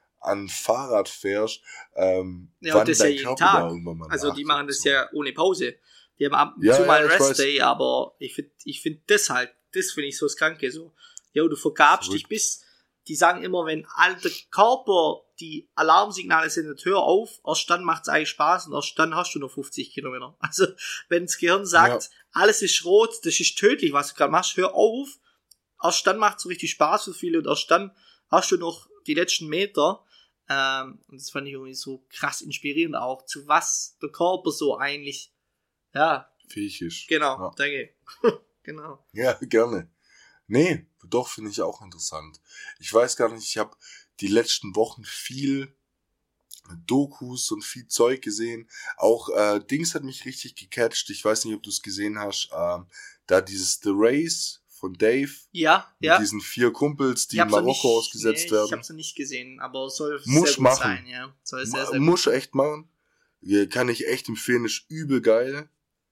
an Fahrrad fährst, ähm, ja, wann das dein ja Körper Tag. da irgendwann mal Also die machen das so. ja ohne Pause. Die haben ab und ja, zu mal einen ja, Rest-Day, aber ich finde ich find das halt, das finde ich so das Kranke. So. Ja, du vergabst dich bis, die sagen immer, wenn alter Körper die Alarmsignale sind, hör auf, erst dann macht es eigentlich Spaß und erst dann hast du noch fünfzig Kilometer. Also wenn das Gehirn sagt, ja. alles ist rot, das ist tödlich, was du gerade machst, hör auf, erst dann macht es so richtig Spaß für viele und erst dann hast du noch die letzten Meter. Ähm, und das fand ich irgendwie so krass inspirierend auch, zu was der Körper so eigentlich, ja. Fähig ist. Genau, ja. danke. genau. Ja, gerne. Nee, doch, finde ich auch interessant. Ich weiß gar nicht, ich habe die letzten Wochen viel Dokus und viel Zeug gesehen. Auch äh, Dings hat mich richtig gecatcht. Ich weiß nicht, ob du es gesehen hast. Ähm, da dieses The Race von Dave. Ja, mit ja. diesen vier Kumpels, die in Marokko nicht, ausgesetzt nee, werden. Ich habe es noch nicht gesehen, aber soll muss sehr gut machen. sein. Ja. Soll sehr, sehr muss gut echt machen. Ja, kann ich echt empfehlen, ist übel geil.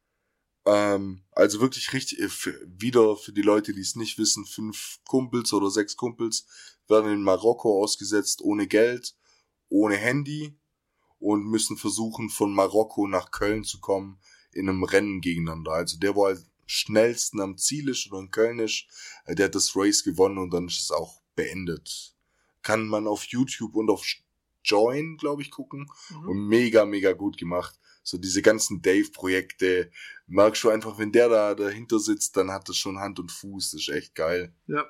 Ähm, also wirklich richtig, für, wieder für die Leute, die es nicht wissen, fünf Kumpels oder sechs Kumpels werden in Marokko ausgesetzt, ohne Geld, ohne Handy und müssen versuchen, von Marokko nach Köln zu kommen in einem Rennen gegeneinander. Also der, wo halt schnellsten am Ziel ist oder in Köln ist, der hat das Race gewonnen und dann ist es auch beendet. Kann man auf YouTube und auf Join, glaube ich, gucken. Mhm. Und mega, mega gut gemacht. So diese ganzen Dave-Projekte, merkst du einfach, wenn der da dahinter sitzt, dann hat das schon Hand und Fuß, das ist echt geil. Ja.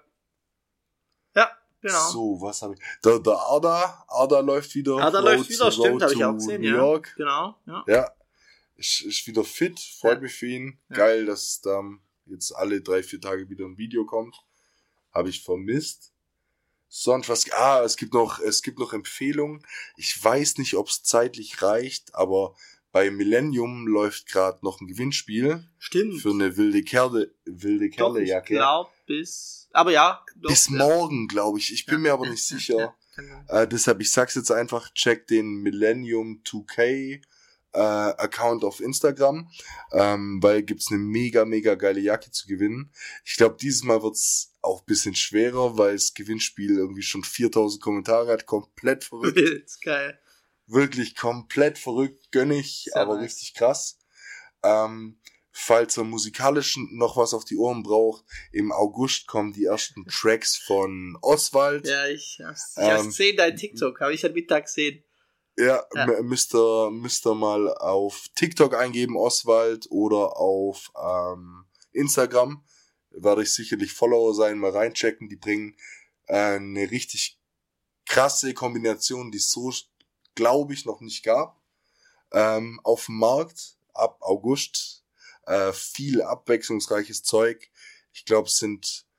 Ja, genau. So, was habe ich? Der, der Arda, Arda läuft wieder. Arda läuft wieder, stimmt, habe ich auch gesehen, New ja. York. Genau, ja. Ja, ist, ist wieder fit, freut ja. mich für ihn. Ja. Geil, dass da jetzt alle drei, vier Tage wieder ein Video kommt. Habe ich vermisst. Sonst was, ah, es gibt noch, es gibt noch Empfehlungen. Ich weiß nicht, ob es zeitlich reicht, aber bei Millennium läuft gerade noch ein Gewinnspiel. Stimmt. Für eine wilde Kerle, wilde Kerle-Jacke. Ich glaube, bis, aber ja. Doch, bis ja. morgen, glaube ich. Ich bin ja, mir aber ja, nicht sicher. Ja, äh, deshalb, ich sag's jetzt einfach, check den Millennium zwei K äh, Account auf Instagram, ähm, weil gibt's eine mega, mega geile Jacke zu gewinnen. Ich glaube, dieses Mal wird's auch ein bisschen schwerer, weil das Gewinnspiel irgendwie schon viertausend Kommentare hat. Komplett verrückt. Wild, geil. Wirklich komplett verrückt, gönnig, Sehr aber nice. Richtig krass. Ähm, falls ihr musikalisch noch was auf die Ohren braucht, im August kommen die ersten Tracks von Oswald. Ja, ich hab's, ich hab's ähm, gesehen, dein TikTok, habe ich am Mittag gesehen. Ja, ja. M- müsst ihr, müsst ihr mal auf TikTok eingeben, Oswald, oder auf ähm, Instagram. Werde ich sicherlich Follower sein, mal reinchecken. Die bringen äh, eine richtig krasse Kombination, die es so, glaube ich, noch nicht gab. Ähm, auf dem Markt ab August. Äh, viel abwechslungsreiches Zeug. Ich glaube, es sind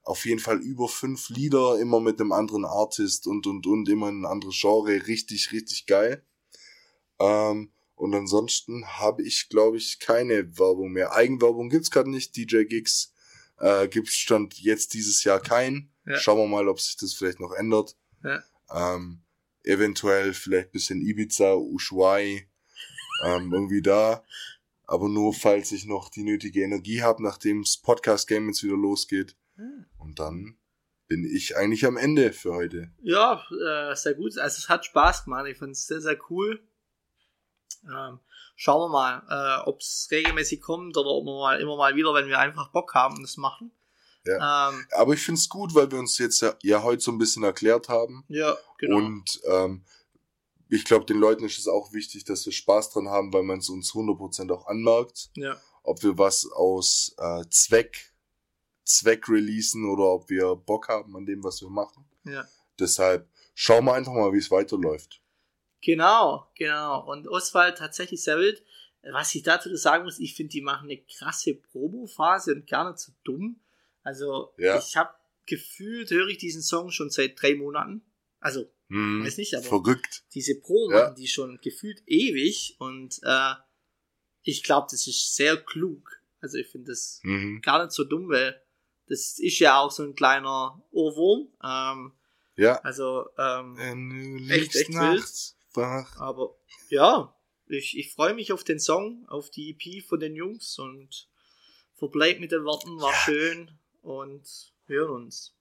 auf jeden Fall über fünf Lieder, immer mit einem anderen Artist und, und, und, immer ein anderes Genre. Richtig, richtig geil. Ähm, und ansonsten habe ich, glaube ich, keine Werbung mehr. Eigenwerbung gibt's gerade nicht. D J Gigs äh, gibt's Stand jetzt dieses Jahr keinen. Ja. Schauen wir mal, ob sich das vielleicht noch ändert. Ja. Ähm, eventuell vielleicht bisschen Ibiza, Ushuaia, ähm, irgendwie da. Aber nur, falls ich noch die nötige Energie habe, nachdem das Podcast-Game jetzt wieder losgeht. Hm. Und dann bin ich eigentlich am Ende für heute. Ja, äh, sehr gut. Also es hat Spaß gemacht. Ich fand es sehr, sehr cool. Ähm, schauen wir mal, äh, ob es regelmäßig kommt oder ob wir mal immer mal wieder, wenn wir einfach Bock haben, das machen. Ja. Ähm, Aber ich find's gut, weil wir uns jetzt ja, ja heute so ein bisschen erklärt haben. Ja, genau. Und ähm, ich glaube, den Leuten ist es auch wichtig, dass wir Spaß dran haben, weil man es uns hundert Prozent auch anmerkt. Ja. Ob wir was aus äh, Zweck, Zweck releasen oder ob wir Bock haben an dem, was wir machen. Ja. Deshalb schauen wir einfach mal, wie es weiterläuft. Genau, genau. Und Oswald tatsächlich sehr wild. Was ich dazu sagen muss, ich finde, die machen eine krasse Promo-Phase und gar nicht so dumm. Also, ja. ich habe gefühlt, höre ich diesen Song schon seit drei Monaten. Also, hm, weiß nicht, aber verrückt. Diese Promo ja. machen die schon gefühlt ewig und äh, ich glaube, das ist sehr klug. Also, ich finde das mhm. gar nicht so dumm, weil das ist ja auch so ein kleiner Ohrwurm. Ähm, ja. Also, ähm, Wenn du echt, echt wild. Wach. Aber ja, ich, ich freue mich auf den Song, auf die E P von den Jungs und verbleib mit den Worten, war ja. schön und hören uns.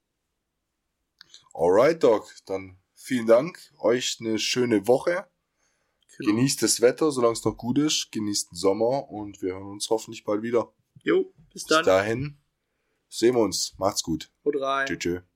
Alright, Doc, dann vielen Dank, euch eine schöne Woche. Genau. Genießt das Wetter, solange es noch gut ist, genießt den Sommer und wir hören uns hoffentlich bald wieder. Jo, bis dann. Bis dahin sehen wir uns, macht's gut. Haut rein. Tschüss.